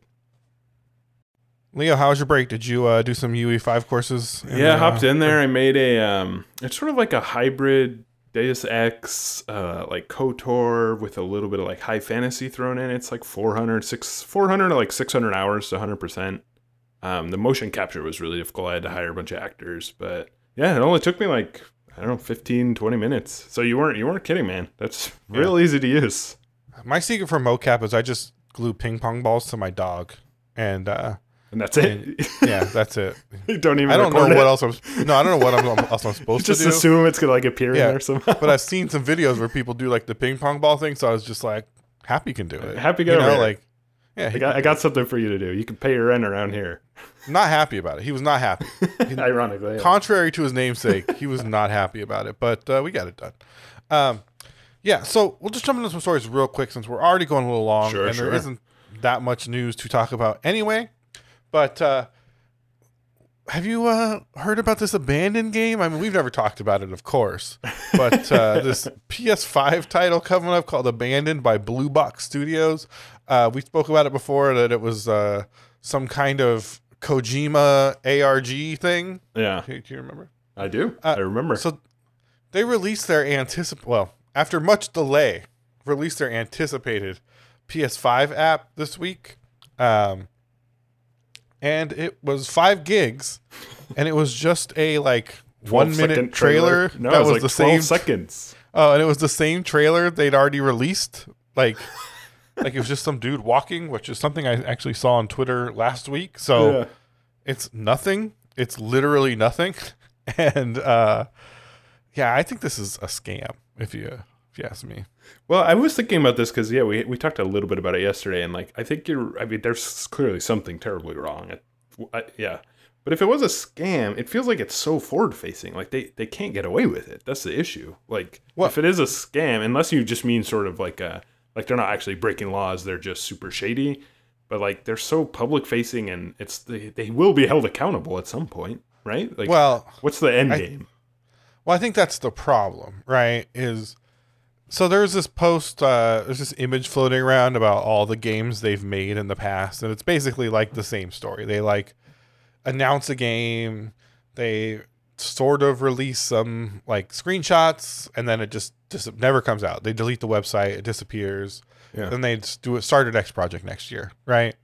Leo, how was your break? Did you uh, do some U E five courses? in Yeah, I the, hopped uh, in there. I made a um it's sort of like a hybrid Deus Ex uh like KOTOR with a little bit of like high fantasy thrown in. It's like four hundred, six, four hundred to like six hundred hours to one hundred percent. Um the motion capture was really difficult. I had to hire a bunch of actors, but yeah, it only took me like I don't know fifteen, twenty minutes. So you weren't you weren't kidding, man. That's real easy to use. My secret for mocap is I just glue ping pong balls to my dog, and uh, And that's it. and, yeah, that's it. You don't even I don't know record what it. else I'm. No, I don't know what I'm, else I'm supposed Just to do. assume it's gonna like appear Yeah, in there somehow. But I've seen some videos where people do like the ping pong ball thing, so I was just like, Happy can do it. Happy, you get know, over here. like, yeah, I he, got I got something for you to do. You can pay your rent around here. not happy about it. He was not happy. Ironically. Yeah. Contrary to his namesake, he was not happy about it, but uh, we got it done. Um, yeah, so we'll just jump into some stories real quick since we're already going a little long, Sure, and there sure. isn't that much news to talk about anyway. But uh, have you uh, heard about this abandoned game? I mean, we've never talked about it, of course, but uh, this P S five title coming up called Abandoned by Blue Box Studios. Uh, we spoke about it before that it was uh, some kind of Kojima A R G thing. Yeah, Do you remember? I do. Uh, I remember. So they released their anticip well, after much delay, released their anticipated P S five app this week. Um, and it was five gigs, and it was just a like one minute twelve-second trailer, No, that it was, was like the twelve same. seconds. Oh, and it was the same trailer they'd already released. Like, like it was just some dude walking, which is something I actually saw on Twitter last week. So Yeah. it's nothing. It's literally nothing. And uh, yeah, I think this is a scam. If you if you ask me. Well, I was thinking about this because yeah, we we talked a little bit about it yesterday, and like I think you're. I mean, there's clearly something terribly wrong. I, I, yeah, but if it was a scam, it feels like it's so forward facing. Like they they can't get away with it. That's the issue. Like Well- if it is a scam, unless you just mean sort of like a like they're not actually breaking laws, they're just super shady. But like they're so public facing, and it's they they will be held accountable at some point, right? Like, Well, what's the end I- game? Well, I think that's the problem, right? Is so there's this post, uh, there's this image floating around about all the games they've made in the past, and it's basically like the same story. They like announce a game, they sort of release some like screenshots, and then it just just never comes out. They delete the website, it disappears. Yeah. Then they just do it, start a next project next year, right?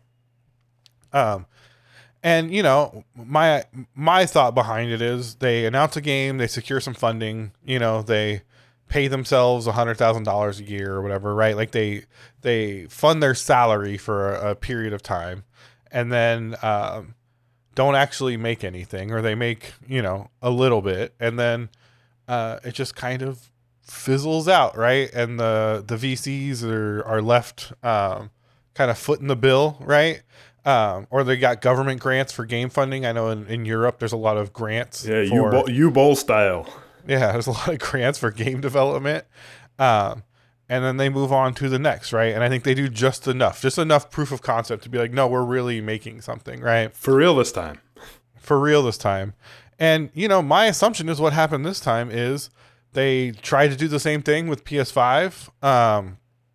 Um, and you know, my my thought behind it is they announce a game, they secure some funding, you know, they pay themselves a hundred thousand dollars a year or whatever, right? Like they they fund their salary for a, a period of time, and then um, don't actually make anything, or they make you know a little bit, and then uh, it just kind of fizzles out, right? And the the V Cs are are left um, kind of footing the bill, right? Um, or they got government grants for game funding. I know in, in Europe there's a lot of grants. Yeah, for, you bowl, you bowl style. yeah, there's a lot of grants for game development. Um, and then they move on to the next, right? And I think they do just enough, just enough proof of concept to be like, no, we're really making something, right? For real this time. For real this time. And, you know, my assumption is what happened this time is they tried to do the same thing with P S five. Um,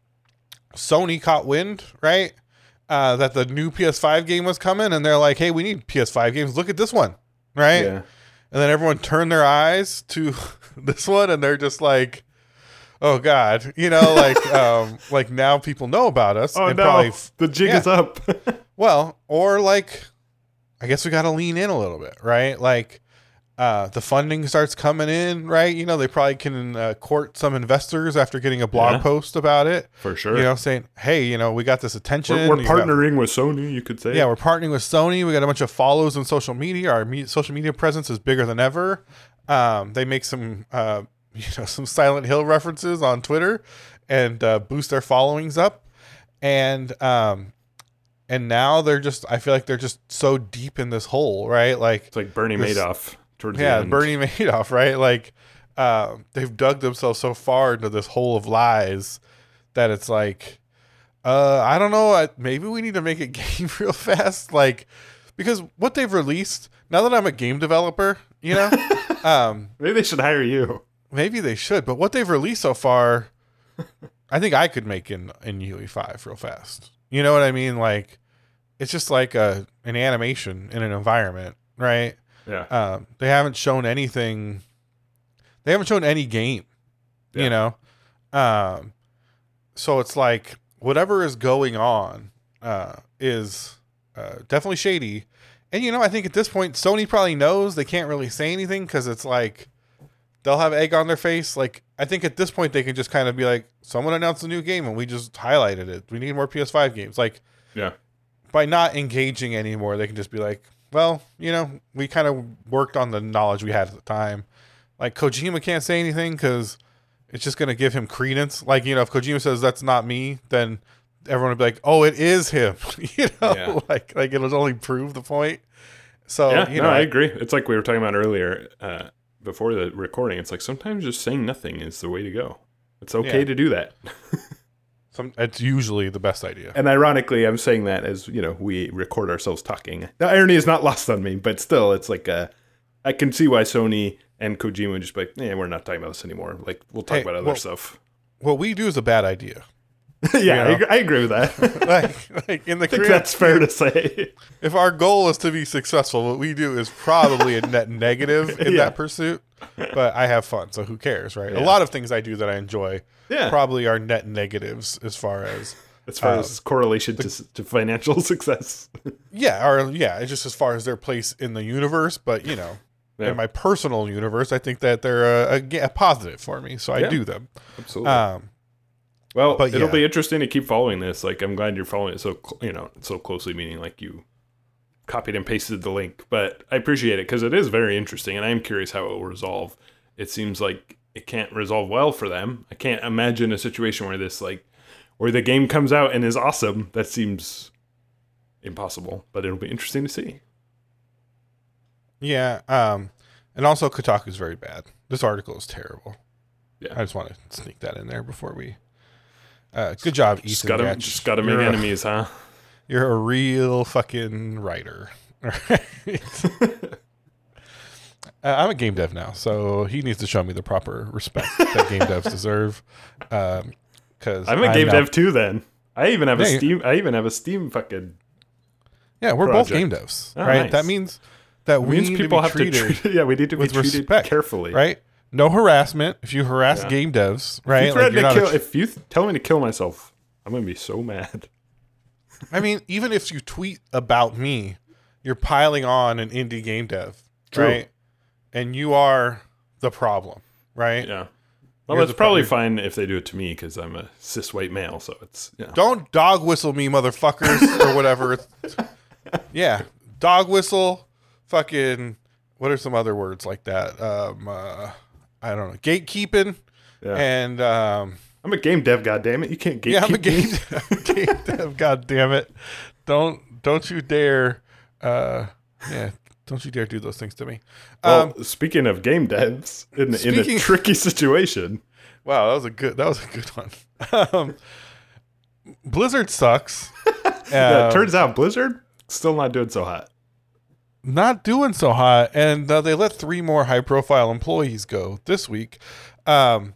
Sony caught wind, right? Uh, that the new P S five game was coming, and they're like, hey, we need P S five games. Look at this one, right? Yeah. And then everyone turned their eyes to this one, and they're just like, oh, God. You know, like um, like now people know about us. Oh and no, probably, the jig yeah. is up. well, or like, I guess we got to lean in a little bit, right? Like, uh, the funding starts coming in, right? You know, they probably can uh, court some investors after getting a blog Yeah. post about it. For sure. You know, saying, hey, you know, we got this attention. we're we're You got- partnering with Sony, you could say. yeah, we're partnering with Sony. We got a bunch of follows on social media. Our me- social media presence is bigger than ever. Um, they make some, uh, you know, some Silent Hill references on Twitter and uh, boost their followings up. And um, and now they're just, I feel like they're just so deep in this hole, right? Like, It's like Bernie This- Madoff towards the yeah, end. Bernie Madoff, right? Like, uh, they've dug themselves so far into this hole of lies that it's like, uh, I don't know, I, maybe we need to make a game real fast, like because what they've released. Now that I'm a game developer, you know, um, maybe they should hire you. Maybe they should, but what they've released so far, I think I could make in in U E five real fast. You know what I mean? Like, it's just like a an animation in an environment, right? Yeah. Um, they haven't shown anything. They haven't shown any game, Yeah. you know. Um, so it's like whatever is going on uh, is uh, definitely shady. And, you know, I think at this point, Sony probably knows they can't really say anything because it's like they'll have egg on their face. Like, I think at this point, they can just kind of be like, someone announced a new game and we just highlighted it. We need more P S five games. Like, Yeah. by not engaging anymore, they can just be like, well, you know, we kind of worked on the knowledge we had at the time. Like, Kojima can't say anything because it's just going to give him credence. Like, you know, if Kojima says that's not me, then everyone will be like, oh, it is him. you know, Yeah. like, like it'll only prove the point. So, Yeah, you no, know, I agree. It's like we were talking about earlier uh, before the recording. It's like sometimes just saying nothing is the way to go. It's okay Yeah. to do that. some, it's usually the best idea. And ironically, I'm saying that as, you know, we record ourselves talking. The irony is not lost on me, but still, it's like, uh, I can see why Sony and Kojima would just be like, yeah, we're not talking about this anymore. Like, we'll talk Hey, about other well- stuff. What we do is a bad idea. yeah, you I, know? agree, I agree with that. like, like in the I think career, that's fair to say. if our goal is to be successful, what we do is probably a net negative in Yeah. that pursuit. But I have fun, so who cares, right? Yeah. A lot of things I do that I enjoy Yeah. probably are net negatives as far as As far uh, as correlation to, to financial success. yeah, or yeah, it's just as far as their place in the universe. But you know, Yeah. in my personal universe, I think that they're a, a, a positive for me, so I Yeah. do them. Absolutely. Um, Well, But it'll yeah. be interesting to keep following this. Like, I'm glad you're following it so, cl- you know, so closely, meaning like you copied and pasted the link. But I appreciate it because it is very interesting, and I am curious how it will resolve. It seems like it can't resolve well for them. I can't imagine a situation where this, like, where the game comes out and is awesome. That seems impossible, but it'll be interesting to see. yeah, um, and also Kotaku's very bad. This article is terrible. Yeah. I just want to sneak that in there before we. Uh, good job, Ethan. Just gotta, Gatch. just gotta make You're a- enemies, huh? You're a real fucking writer. Alright? Uh, I'm a game dev now, so he needs to show me the proper respect that game devs deserve. Um, because I'm a game dev too. Then I even have a Yeah, you- Steam. I even have a Steam fucking. Yeah, we're both project. game devs, Oh, right? nice. That means that we means need people to be have treated to treat. Yeah, we need to be with treated respect, carefully. right? No harassment. If you harass Yeah. game devs, If right? you threaten you're to not a kill, tr- if you th- tell me to kill myself, I'm gonna be so mad. I mean, even if you tweet about me, you're piling on an indie game dev, True. right? And you are the problem, right? Yeah. Well, You're it's the probably pro- fine if they do it to me because I'm a cis white male. So it's yeah. Don't dog whistle me, motherfuckers, or whatever. Yeah, dog whistle, fucking. What are some other words like that? Um, uh, I don't know, gatekeeping, Yeah. and um, I'm a game dev. Goddammit, you can't gatekeep yeah, I'm a me. game, game dev. God damn it! Don't don't you dare, uh, yeah, don't you dare do those things to me. Um, Well, speaking of game devs, in, in Speaking- a tricky situation, wow, that was a good that was a good one. Um, Blizzard sucks. yeah, Um, it turns out Blizzard still not doing so hot. not doing so hot, and uh, they let three more high-profile employees go this week. Um,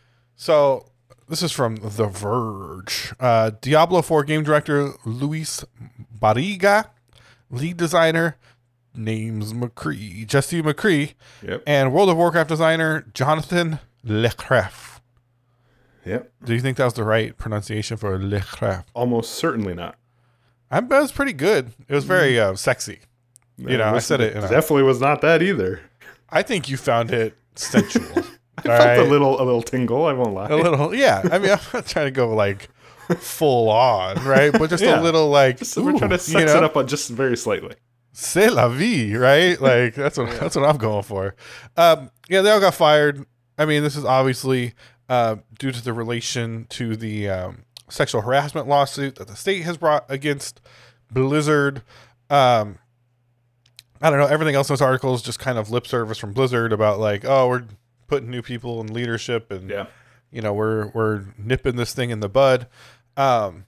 so this is from The Verge. Uh, Diablo four game director Luis Barriga, lead designer names McCree, Jesse McCree, Yep. and World of Warcraft designer Jonathan Lecref. Yep. Do you think that was the right pronunciation for Lecref? Almost certainly not. I bet it was pretty good. It was very uh, sexy. You know, I Listen, said it in a- definitely was not that either. I think you found it sensual. I felt a little a little tingle. I won't lie. a little, yeah. I mean, I'm not trying to go like full on, right? But just Yeah. a little like, Just- we're trying ooh, to sex you know? it up on just very slightly. C'est la vie, right? Like that's what that's what I'm going for. Um, yeah, they all got fired. I mean, this is obviously uh, due to the relation to the um, sexual harassment lawsuit that the state has brought against Blizzard. Um, I don't know. Everything else in this article is just kind of lip service from Blizzard about like, oh, we're putting new people in leadership and Yeah. you know, we're we're nipping this thing in the bud. Um,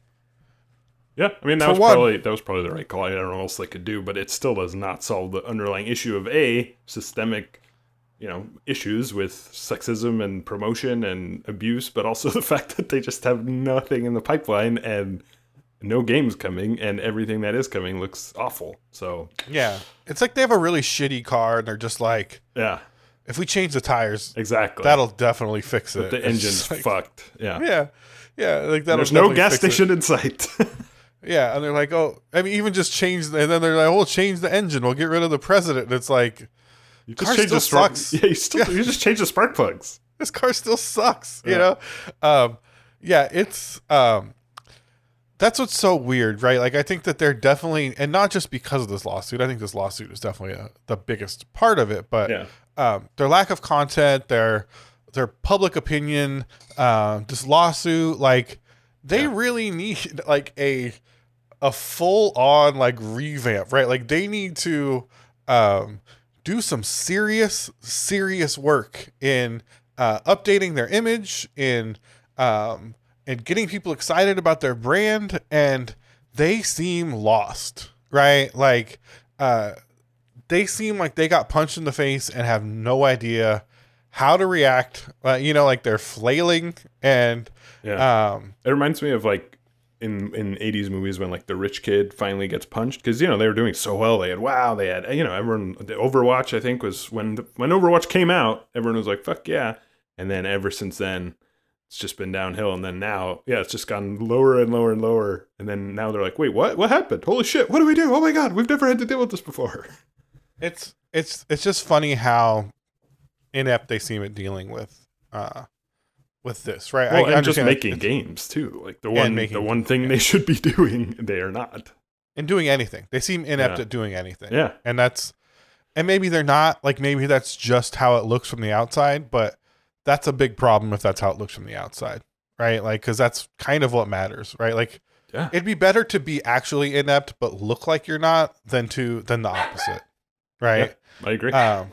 Yeah, I mean that For was one- probably that was probably the right call. I don't know what else they could do, but it still does not solve the underlying issue of a systemic, you know, issues with sexism and promotion and abuse, but also the fact that they just have nothing in the pipeline and no games coming, and everything that is coming looks awful. So yeah, it's like they have a really shitty car, and they're just like, yeah, if we change the tires, exactly. that'll definitely fix But it. the It's engine's like- fucked. Yeah. Yeah, yeah, like that'll. There's no definitely gas fix it. station in sight. Yeah, and they're like, oh, I mean, even just change, the, and then they're like, oh, we'll change the engine, we'll get rid of the president. And it's like, You Car just change still the spark. sucks. Yeah, you still you just change the spark plugs. this car still sucks, you Yeah. know? Um, yeah, it's, um, that's what's so weird, right? Like, I think that they're definitely, and not just because of this lawsuit, I think this lawsuit is definitely a, the biggest part of it, but Yeah. um, their lack of content, their, their public opinion, um, this lawsuit, like, they Yeah. really need, like, a, a full on like revamp, right? Like they need to um, do some serious, serious work in uh, updating their image, in um, and getting people excited about their brand. And they seem lost, right? Like uh, they seem like they got punched in the face and have no idea how to react. Uh, you know, like they're flailing and Yeah. um, It reminds me of like in in eighties movies when like the rich kid finally gets punched, because you know they were doing so well. They had wow, they had you know everyone. The Overwatch I think was when the, when Overwatch came out, everyone was like fuck yeah, and then ever since then it's just been downhill. And then now yeah, it's just gone lower and lower and lower. And then now they're like wait what what happened? Holy shit! What do we do? Oh my god, we've never had to deal with this before. It's it's it's just funny how inept they seem at dealing with uh with this, right? Well, I and just understand making it's- games too. Like the one making the one games, thing yeah. they should be doing, they are not. and doing anything. They seem inept Yeah. at doing anything. Yeah. And that's and maybe they're not, like maybe that's just how it looks from the outside, but that's a big problem if that's how it looks from the outside, right? Like cuz that's kind of what matters, right? Like Yeah. it'd be better to be actually inept but look like you're not than to than the opposite, right? I agree. Um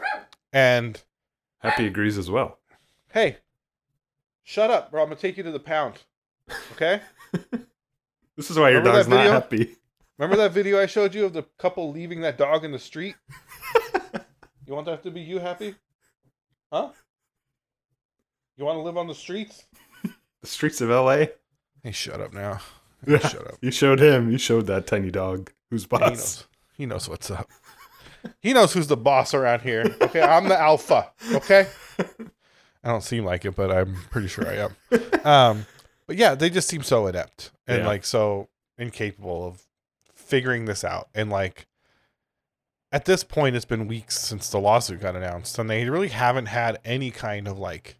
and Happy agrees as well. hey, shut up, bro. I'm gonna take you to the pound. Okay? This is why your Remember dog's that not video? happy. Remember that video I showed you of the couple leaving that dog in the street? You want that to be you happy? Huh? You want to live on the streets? The streets of L A. Hey, shut up now. Yeah. Shut up. You showed him. You showed that tiny dog who's Yeah, he boss. knows. He knows what's up. He knows who's the boss around here. Okay, I'm the alpha. Okay? I don't seem like it, but I'm pretty sure I am. Um, but yeah, they just seem so inept and Yeah. like so incapable of figuring this out. And like at this point, it's been weeks since the lawsuit got announced, and they really haven't had any kind of like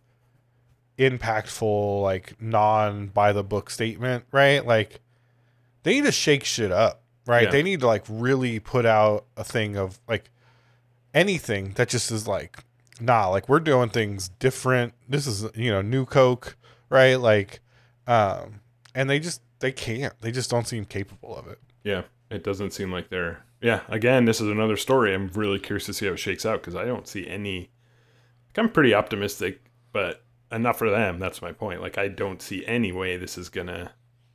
impactful, like non by the book statement, right? Like they need to shake shit up, right? Yeah. They need to like really put out a thing of like anything that just is like, nah, like we're doing things different. This is, you know, new Coke, right? Like, um, and they just, they can't, they just don't seem capable of it. Yeah. It doesn't seem like they're. Yeah. Again, this is another story. I'm really curious to see how it shakes out because I don't see any. Like, I'm pretty optimistic, but enough for them. That's my point. Like, I don't see any way this is gonna.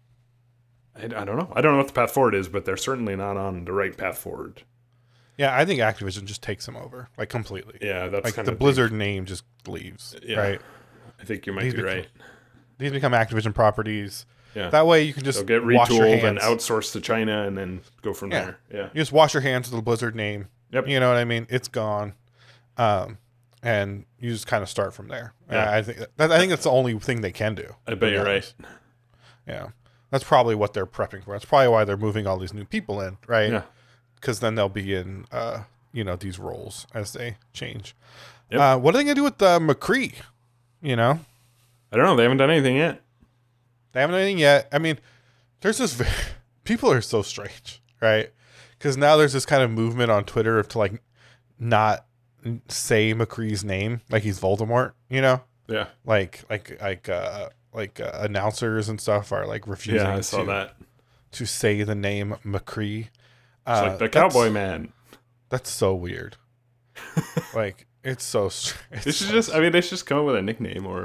I, I don't know. I don't know what the path forward is, but they're certainly not on the right path forward. Yeah, I think Activision just takes them over, like completely. Yeah, that's Like kind the of Blizzard name just leaves, Yeah. right? I think you might These be become- right. These become Activision properties. Yeah. That way you can just They'll get wash your retooled hands. and outsourced to China and then go from Yeah. there. Yeah. You just wash your hands with the Blizzard name. Yep. You know what I mean? It's gone. Um, and you just kind of start from there. Yeah. Uh, I think that, I think that's the only thing they can do. I to bet be you're right. honest. Yeah. That's probably what they're prepping for. That's probably why they're moving all these new people in, right? Yeah. Because then they'll be in, uh, you know, these roles as they change. Yep. Uh, what are they going to do with uh, McCree? You know? I don't know. They haven't done anything yet. They haven't done anything yet. I mean, there's this. Very, people are so strange, right? Because now there's this kind of movement on Twitter to like not say McCree's name, like he's Voldemort. You know, Yeah. like like like uh, like uh, announcers and stuff are like refusing Yeah, I saw to, that. to say the name McCree. It's Uh, like the that's- cowboy man. That's so weird. Like it's so. str- It's They should so just, I mean, they should just come up with a nickname or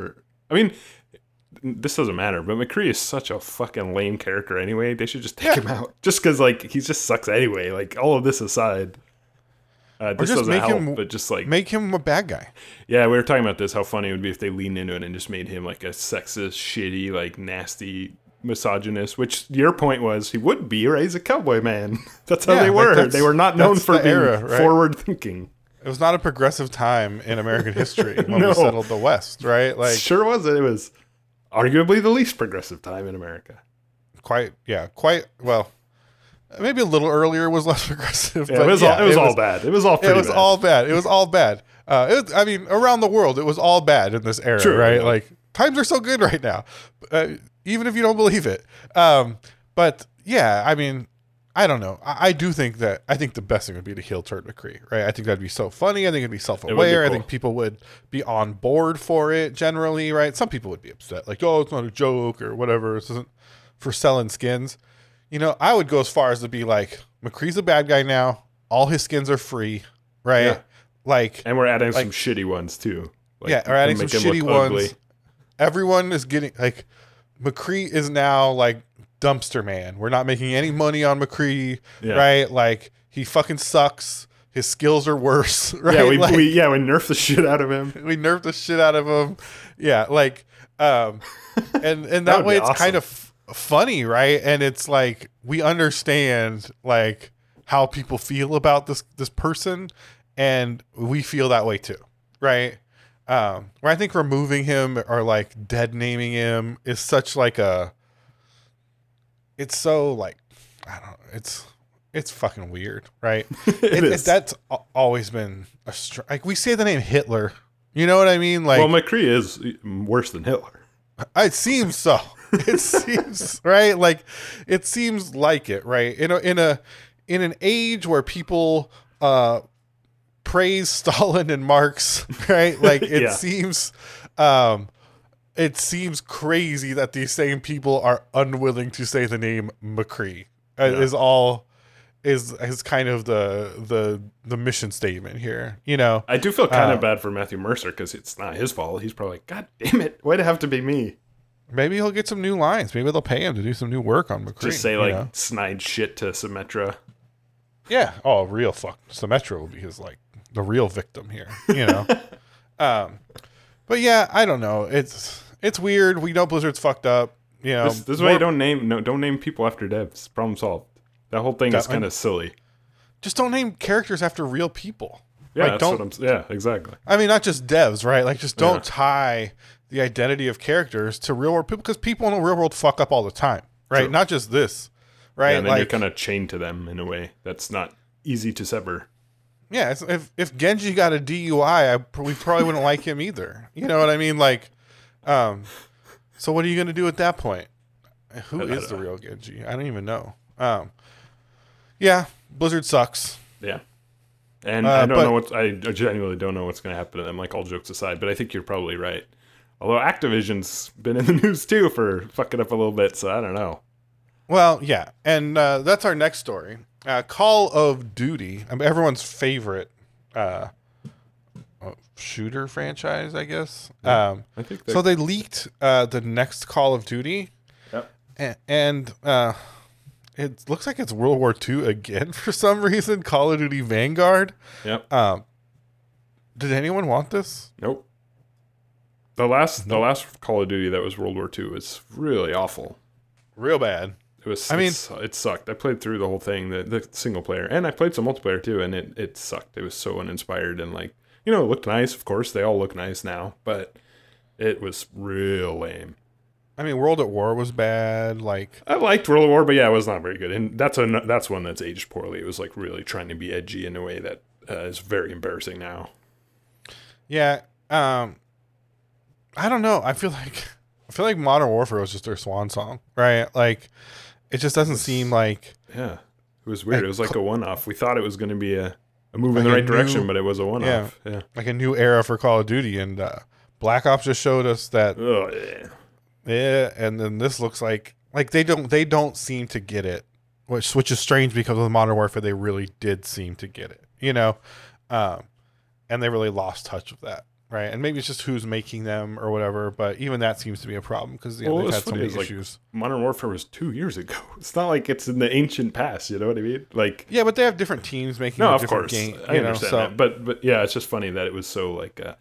I mean, this doesn't matter, but McCree is such a fucking lame character anyway. They should just take Yeah. him out. Just because, like, he just sucks anyway. Like, all of this aside. Uh, this just doesn't make help, him- but just, like... Make him a bad guy. Yeah, we were talking about this, how funny it would be if they leaned into it and just made him, like, a sexist, shitty, like, nasty misogynist, which your point was he would be, right? He's a cowboy man. That's how Yeah, they like, were. that's- They were not known that's for the being era, right? forward thinking. It was not a progressive time in American history when No. we settled the West, right? Like Sure was. It was arguably the least progressive time in America. quite, yeah, quite well. Maybe a little earlier was less progressive. Yeah, but it was yeah, all, it was all bad. It was all pretty It was bad. all bad. It was all bad. Uh, it was, I mean, around the world, it was all bad in this era, True, right? yeah. Like times are so good right now, uh, even if you don't believe it. Um, but yeah, I mean, I don't know. I, I do think that I think the best thing would be to heel turn McCree, right? I think that'd be so funny. I think it'd be self-aware. I cool. think people would be on board for it generally, right? Some people would be upset, like, oh, it's not a joke or whatever. This isn't for selling skins. You know, I would go as far as to be like, McCree's a bad guy now. All his skins are free, right? Yeah. Like, And we're adding like- some shitty ones too. Like, yeah, we're adding some make him shitty look ones. ugly. Everyone is getting like McCree is now like dumpster man. We're not making any money on McCree, Yeah. right? Like he fucking sucks. His skills are worse, right? Yeah, we, like, we yeah we nerfed the shit out of him. we nerfed the shit out of him. Yeah, like um and and that, would way be it's awesome. kind of f- funny, right? And it's like we understand like how people feel about this this person and we feel that way too, right? Um where I think removing him or like dead naming him is such like a it's so like I don't know, it's it's fucking weird, right? It It- it- is. that's al- always been a str- like we say the name Hitler. You know what I mean? Like Well, McCree is worse than Hitler. it seems so. It seems right. Like it seems like it, right? In a in a in an age where people uh praise Stalin and Marx, right? Like it Yeah. seems um it seems crazy that these same people are unwilling to say the name McCree. uh, Yeah. Is all is is kind of the the the mission statement here, you know. I do feel kind Uh, of bad for Matthew Mercer because it's not his fault. He's probably like, God damn it, why'd it have to be me? Maybe he'll get some new lines. Maybe they'll pay him to do some new work on McCree. Just say you like know? snide shit to Symmetra. Yeah. Oh, real fuck. Symmetra will be his like the real victim here. You know. um, but yeah, I don't know. It's it's weird. We know Blizzard's fucked up. You know. This, this is why more- you don't name no don't name people after devs. Problem solved. That whole thing is That- kind of silly. just don't name characters after real people. Yeah, Like, that's don't. what I'm. Yeah, exactly. I mean, not just devs, right? Like, just don't Yeah. tie the identity of characters to real world people because people in the real world fuck up all the time, right? True. Not just this, right? Yeah, and then like, you're kind of chained to them in a way that's not easy to sever. yeah. It's, if if Genji got a D U I, I pr- we probably wouldn't like him either. You know what I mean? Like, um, so what are you gonna do at that point? Who I- I is don't the know. real Genji? I don't even know. Um, yeah, Blizzard sucks. Yeah. And Uh, I don't but- know what I genuinely don't know what's going to happen to them. Like all jokes aside, but I think you're probably right. Although Activision's been in the news too for fucking up a little bit, so I don't know. Well, yeah, and uh, that's our next story. Uh, Call of Duty, I mean, everyone's favorite uh, uh, shooter franchise, I guess. Um, I think so they leaked uh, the next Call of Duty, Yep. a- and uh, it looks like it's World War Two again for some reason. Call of Duty Vanguard. Yep. Um, did anyone want this? Nope. The last the last Call of Duty that was World War Two was really awful. Real bad. It was. I mean- it's- it sucked. I played through the whole thing, the the single player, and I played some multiplayer too, and it it sucked. It was so uninspired and like you know it looked nice. Of course, they all look nice now, but it was real lame. I mean, World at War was bad. Like, I liked World War, but yeah, it was not very good. And that's a that's one that's aged poorly. It was like really trying to be edgy in a way that uh, is very embarrassing now. yeah, um, I don't know. I feel like I feel like Modern Warfare was just their swan song, right? Like, it just doesn't seem like Yeah, it was weird. Like, It was like a one off. We thought it was going to be a, a move in Like the a right direction, new- but it was a one off. Yeah. like a new era for Call of Duty, and uh, Black Ops just showed us that. Oh yeah. Yeah, and then this looks like like they don't they don't seem to get it, which which is strange because with Modern Warfare they really did seem to get it, you know, um, and they really lost touch of that. right? And maybe it's just who's making them or whatever. But even that seems to be a problem because yeah, Well, they've what's had so funny many is, like, issues. Modern Warfare was two years ago. It's not like it's in the ancient past. You know what I mean? Like, Yeah, but they have different teams making no, a of different course, game. I you know, understand so that. But but yeah, it's just funny that it was so like, uh,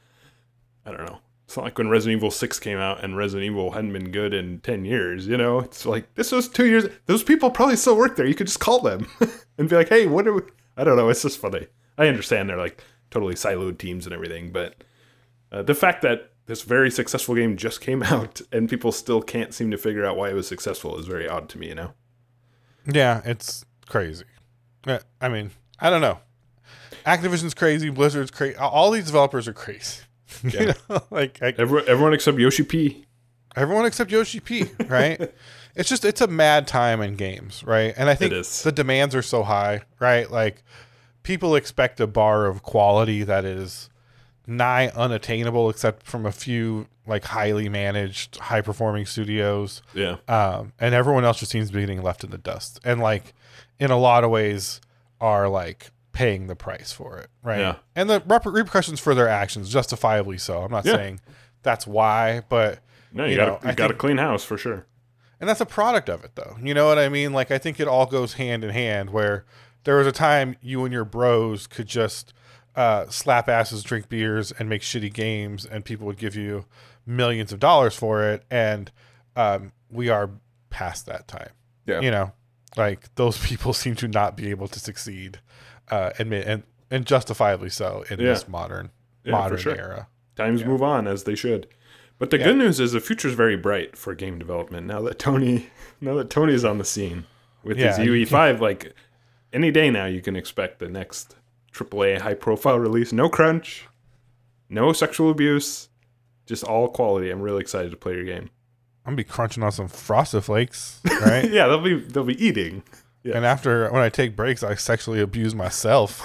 I don't know. It's not like when Resident Evil six came out and Resident Evil hadn't been good in ten years. You know, it's like this was two years. Those people probably still work there. You could just call them and be like, hey, what are we? I don't know. It's just funny. I understand they're like totally siloed teams and everything, but uh, the fact that this very successful game just came out and people still can't seem to figure out why it was successful is very odd to me, you know? yeah, it's crazy. Yeah, I mean, I don't know. Activision's crazy. Blizzard's crazy. All these developers are crazy. Yeah. You know, like I, Everyone, everyone except Yoshi P. everyone except Yoshi P, right? It's just it's a mad time in games, right? And I think It is. the demands are so high, right? Like people expect a bar of quality that is nigh unattainable except from a few like highly managed, high performing studios. Yeah. Um, and everyone else just seems to be getting left in the dust. And like in a lot of ways are like paying the price for it, right? Yeah. And the rep- repercussions for their actions, justifiably so. I'm not Yeah. saying that's why, but No, you, you got know, a, you I got a think- clean house for sure. and that's a product of it, though. You know what I mean? Like, I think it all goes hand in hand. Where there was a time you and your bros could just uh, slap asses, drink beers, and make shitty games, and people would give you millions of dollars for it. And um, we are past that time. Yeah. You know, like those people seem to not be able to succeed, uh, admit and and justifiably so in Yeah. this modern Yeah, modern for sure. era. Times Yeah. move on as they should. But the Yeah. good news is the future's very bright for game development now that Tony now that Tony's on the scene with Yeah, his U E you five. Like any day now, you can expect the next triple A high profile release. No crunch, no sexual abuse, just all quality. I'm really excited to play your game. I'm gonna be crunching on some Frosted Flakes, right? Yeah, they'll be they'll be eating. Yeah. And after when I take breaks, I sexually abuse myself.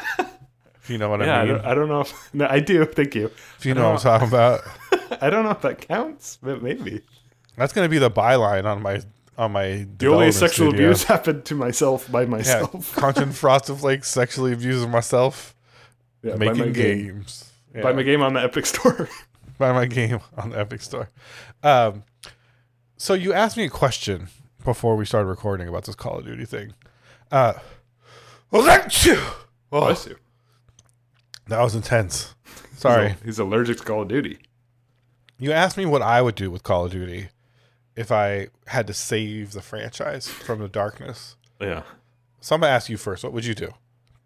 If you know what Yeah, I I mean. don't, I don't know if no, I do. Thank you. If you I know what don't I'm talking about. I don't know if that counts, but maybe. That's gonna be the byline on my on my The only development sexual studio. abuse happened to myself by Yeah, myself. crunching Frosted Flakes, sexually abusing myself, Yeah, by making my game. games. Yeah, Buy my game on the Epic Store. buy my game on the Epic Store. Um, so you asked me a question before we started recording about this Call of Duty thing. Uh, well, that, oh, Bless you. that was intense. Sorry. He's, a- he's allergic to Call of Duty. You asked me what I would do with Call of Duty if I had to save the franchise from the darkness. Yeah. So I'm gonna ask you first. What would you do?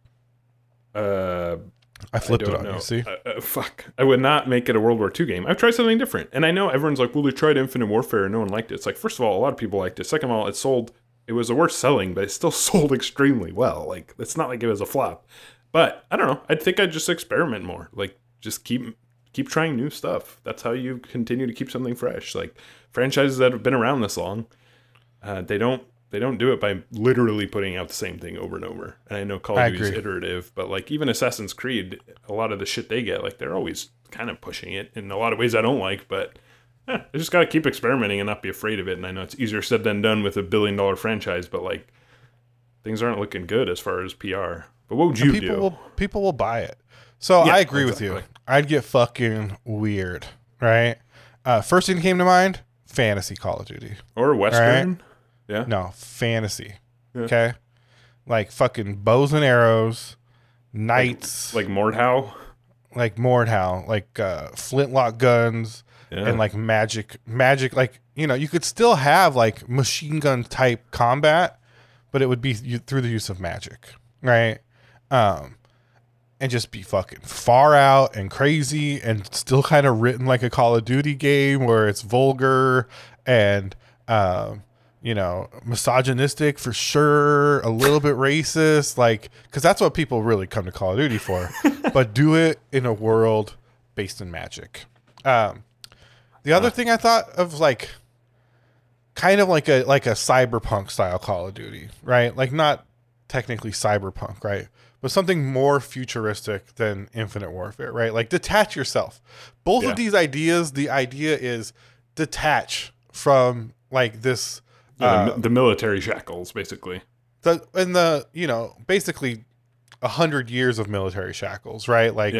Uh, I flipped I it don't on know. you. See, Uh, uh, fuck. I would not make it a World War Two game. I've tried something different. And I know everyone's like, well, they tried Infinite Warfare and no one liked it. It's like, first of all, a lot of people liked it. Second of all, it sold, it was the worst selling, but it still sold extremely well. Like, it's not like it was a flop. But I don't know. I think I'd just experiment more. Like, just keep keep trying new stuff. That's how you continue to keep something fresh. Like, franchises that have been around this long, uh, they don't they don't do it by literally putting out the same thing over and over. And I know Call I of Duty's agree. iterative, but like even Assassin's Creed, a lot of the shit they get, like they're always kind of pushing it in a lot of ways I don't like, but eh, I just got to keep experimenting and not be afraid of it. And I know it's easier said than done with a billion dollar franchise, but like things aren't looking good as far as P R. But what would you people do? will people will buy it. So Yeah, I agree with you. exactly. I'd get fucking weird, right? Uh, first thing that came to mind: fantasy Call of Duty. Or Western? Yeah. No, fantasy. Yeah. Okay, like fucking bows and arrows, knights, like, Like Mordhau? like Mordhau, like uh, flintlock guns, Yeah. and like magic, magic. Like you know, you could still have like machine gun type combat, but it would be you, through the use of magic, right? Um, and just be fucking far out and crazy, and still kind of written like a Call of Duty game where it's vulgar and um, you know, misogynistic for sure, a little bit racist, like because that's what people really come to Call of Duty for. But do it in a world based in magic. Um, the other thing I thought of, like, kind of like a like a cyberpunk style Call of Duty, right? Like not technically cyberpunk, right? But something more futuristic than Infinite Warfare, right? Like detach yourself. Both Yeah. of these ideas, the idea is detach from like this Yeah, uh, the, the military shackles, basically. the in the you know basically a hundred years of military shackles, right? Like Yeah.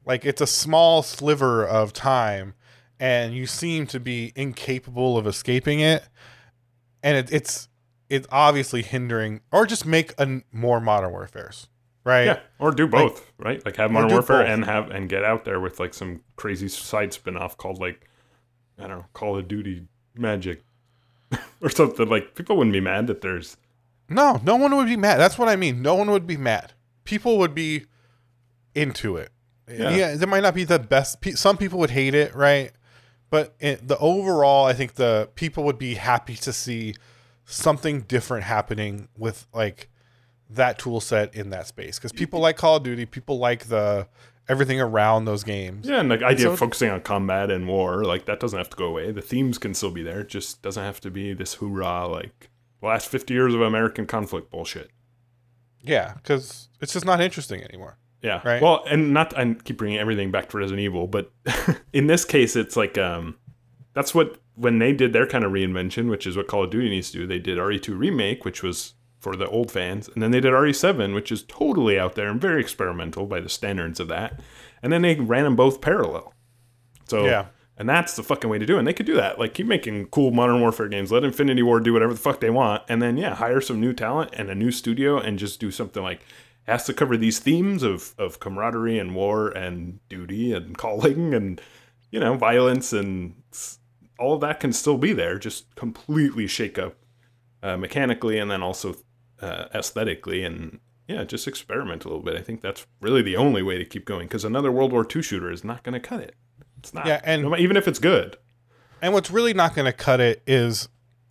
Like it's a small sliver of time, and you seem to be incapable of escaping it, and it, it's it's obviously hindering, or just make a n- more Modern Warfares, right? Yeah, or do both, like, right? Like have Modern Warfare both. and have and get out there with like some crazy side spin-off called like I don't know, Call of Duty Magic or something. Like people wouldn't be mad that there's No, no one would be mad. That's what I mean. No one would be mad. People would be into it. Yeah. Yeah, there might not be the best. pe- Some people would hate it, right? But it, the overall, I think the people would be happy to see something different happening with like that tool set in that space, because people like Call of Duty. People like the everything around those games. yeah, and the idea so- of focusing on combat and war, like that doesn't have to go away. The themes can still be there. It just doesn't have to be this hoorah like the last fifty years of American conflict bullshit. Yeah, because it's just not interesting anymore. Yeah. Right. Well, and not I keep bringing everything back to Resident Evil, but in this case, it's like um, that's what when they did their kind of reinvention, which is what Call of Duty needs to do. They did R E two Remake, which was for the old fans, and then they did R E seven, which is totally out there and very experimental by the standards of that. And then they ran them both parallel. So Yeah. and that's the fucking way to do it. And they could do that. Like keep making cool Modern Warfare games. Let Infinity Ward do whatever the fuck they want, and then yeah, hire some new talent and a new studio and just do something like. Has to cover these themes of, of camaraderie and war and duty and calling and, you know, violence, and all of that can still be there, just completely shake up uh, mechanically and then also uh, aesthetically, and yeah, just experiment a little bit. I think that's really the only way to keep going, because another World War Two shooter is not going to cut it. It's not. Yeah, and- No, even if it's good. And what's really not going to cut it is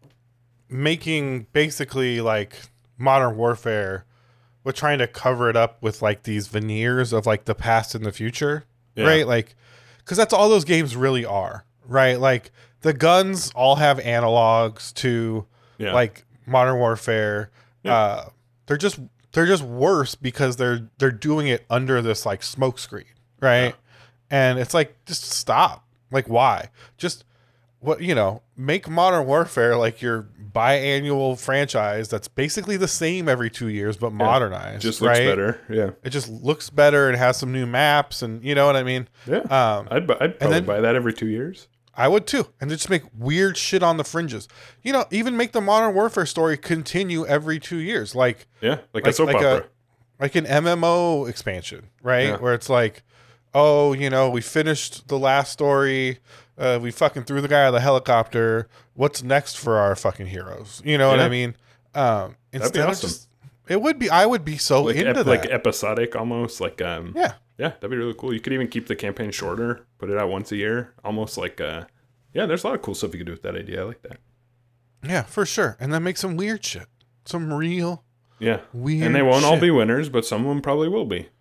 making basically like Modern Warfare, but trying to cover it up with like these veneers of like the past and the future, Yeah. right? Like, because that's all those games really are, right? Like the guns all have analogs to Yeah. like Modern Warfare. Yeah. Uh, they're just they're just worse because they're they're doing it under this like smoke screen, right? Yeah. And it's like, just stop. Like, why? Just what you know, make Modern Warfare like your biannual franchise that's basically the same every two years but modernized. just looks right? better. Yeah. It just looks better and has some new maps, and you know what I mean. Yeah. Um, I'd, bu- I'd probably then- buy that every two years. I would too, and just make weird shit on the fringes. You know, even make the Modern Warfare story continue every two years, like Yeah. Like, a Like- soap like opera. a- like an M M O expansion, right? Yeah. Where it's like, oh, you know, we finished the last story. Uh, we fucking threw the guy out of the helicopter. What's next for our fucking heroes? You know what Yeah. I mean? Um, That'd be instead of awesome. just, it would be. I would be so like into ep- that. like episodic almost like um yeah, yeah, that'd be really cool. You could even keep the campaign shorter, put it out once a year, almost like uh yeah, there's a lot of cool stuff you could do with that idea. I like that. yeah, for sure. And then make some weird shit, some real Yeah. weird. And they won't all shit. be winners, but some of them probably will be.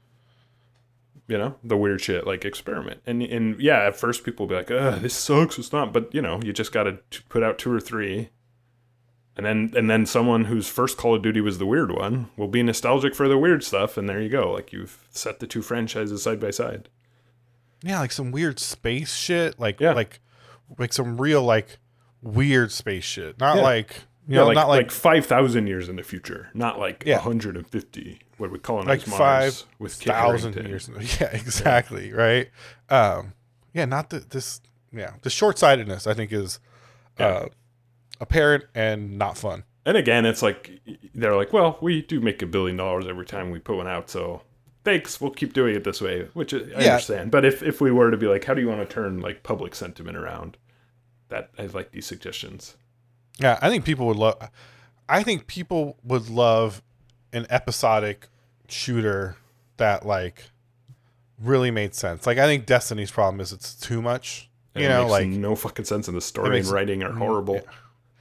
You know, the weird shit, like experiment. And and yeah, at first people will be like, "Ugh, this sucks, it's not." But, you know, you just got to put out two or three. And then and then someone whose first Call of Duty was the weird one will be nostalgic for the weird stuff, and there you go. Like you've set the two franchises side by side. Yeah, like some weird space shit. Like Yeah. like like some real like weird space shit. Not Yeah. like you Yeah, know, like, not like like, five thousand years in the future, not like Yeah. one hundred fifty. What we colonize like Mars five with Kit thousand Harington. years. Yeah, exactly. Right. Um, yeah, not the, this. Yeah, the short sightedness I think is Yeah. uh, apparent and not fun. And again, it's like they're like, well, we do make a billion dollars every time we put one out, so thanks, we'll keep doing it this way, which I Yeah. understand. But if if we were to be like, how do you want to turn like public sentiment around? That I like these suggestions. Yeah, I think people would love. I think people would love an episodic shooter that like really made sense. Like I think Destiny's problem is it's too much. And You it know, makes like no fucking sense, and the story makes- and writing are horrible. yeah.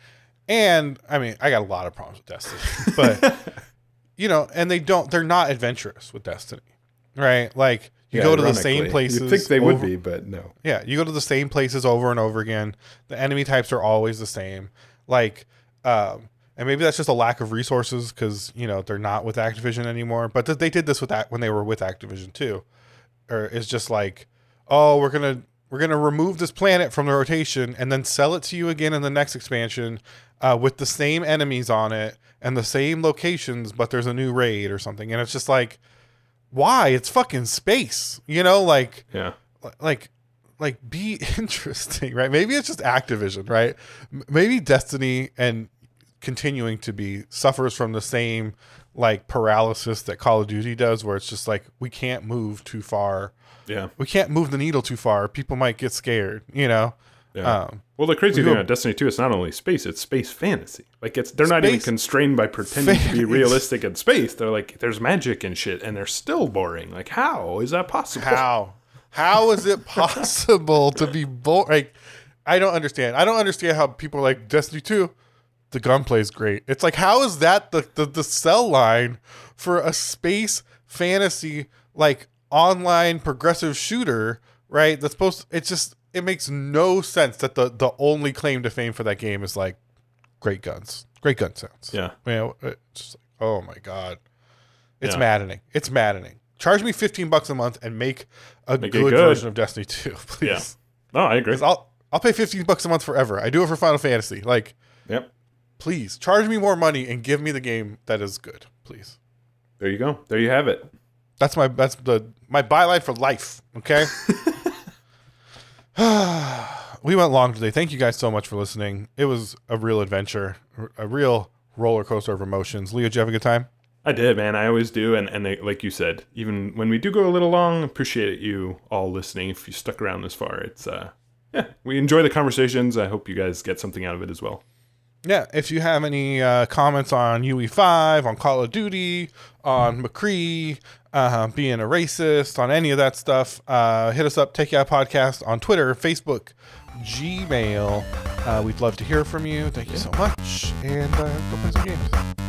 And I mean, I got a lot of problems with Destiny, but you know, and they don't. They're not adventurous with Destiny, right? Like you Yeah, go to the same ironically. places. You'd think they would over- be, but no. Yeah, you go to the same places over and over again. The enemy types are always the same. Like, um, and maybe that's just a lack of resources because you know they're not with Activision anymore. But th- they did this with that when they were with Activision too. Or it's just like, oh, we're gonna we're gonna remove this planet from the rotation and then sell it to you again in the next expansion uh, with the same enemies on it and the same locations, but there's a new raid or something. And it's just like, why? It's fucking space, you know, like, Yeah. like, like be interesting, right? Maybe it's just Activision, right? M- Maybe Destiny and continuing to be suffers from the same like paralysis that Call of Duty does, where it's just like, we can't move too far. Yeah. We can't move the needle too far. People might get scared, you know? Yeah. Um, well, the crazy we thing go- about Destiny two, it's not only space, it's space fantasy. Like, it's they're not even Space constrained by pretending to be fantasy. realistic in space. They're like, there's magic and shit, and they're still boring. Like, how is that possible? How? How is it possible to be boring? Like, I don't understand. I don't understand how people are like Destiny two. The gunplay is great. It's like, how is that the, the the sell line for a space fantasy like online progressive shooter? Right? That's supposed. To, it's just it makes no sense that the the only claim to fame for that game is like great guns, great gun sounds. Yeah. You know, it's just like, oh my god, it's Yeah. maddening. It's maddening. Charge me fifteen bucks a month and make a Make it good, good. version of Destiny two, please. Yeah. No, I agree. 'Cause I'll I'll pay fifteen bucks a month forever. I do it for Final Fantasy. Like, Yep. please charge me more money and give me the game that is good, please. There you go. There you have it. That's my that's the my byline for life. Okay. We went long today. Thank you guys so much for listening. It was a real adventure, a real roller coaster of emotions. Leo, did you have a good time? I did, man. I always do. And, and they, like you said, even when we do go a little long, appreciate you all listening. If you stuck around this far, it's, uh, yeah, we enjoy the conversations. I hope you guys get something out of it as well. Yeah, if you have any uh, comments on U E five, on Call of Duty, on McCree, uh, being a racist, on any of that stuff, uh, hit us up, Take You Out Podcast on Twitter, Facebook, Gmail. Uh, we'd love to hear from you. Thank you so much. And uh, go play some games.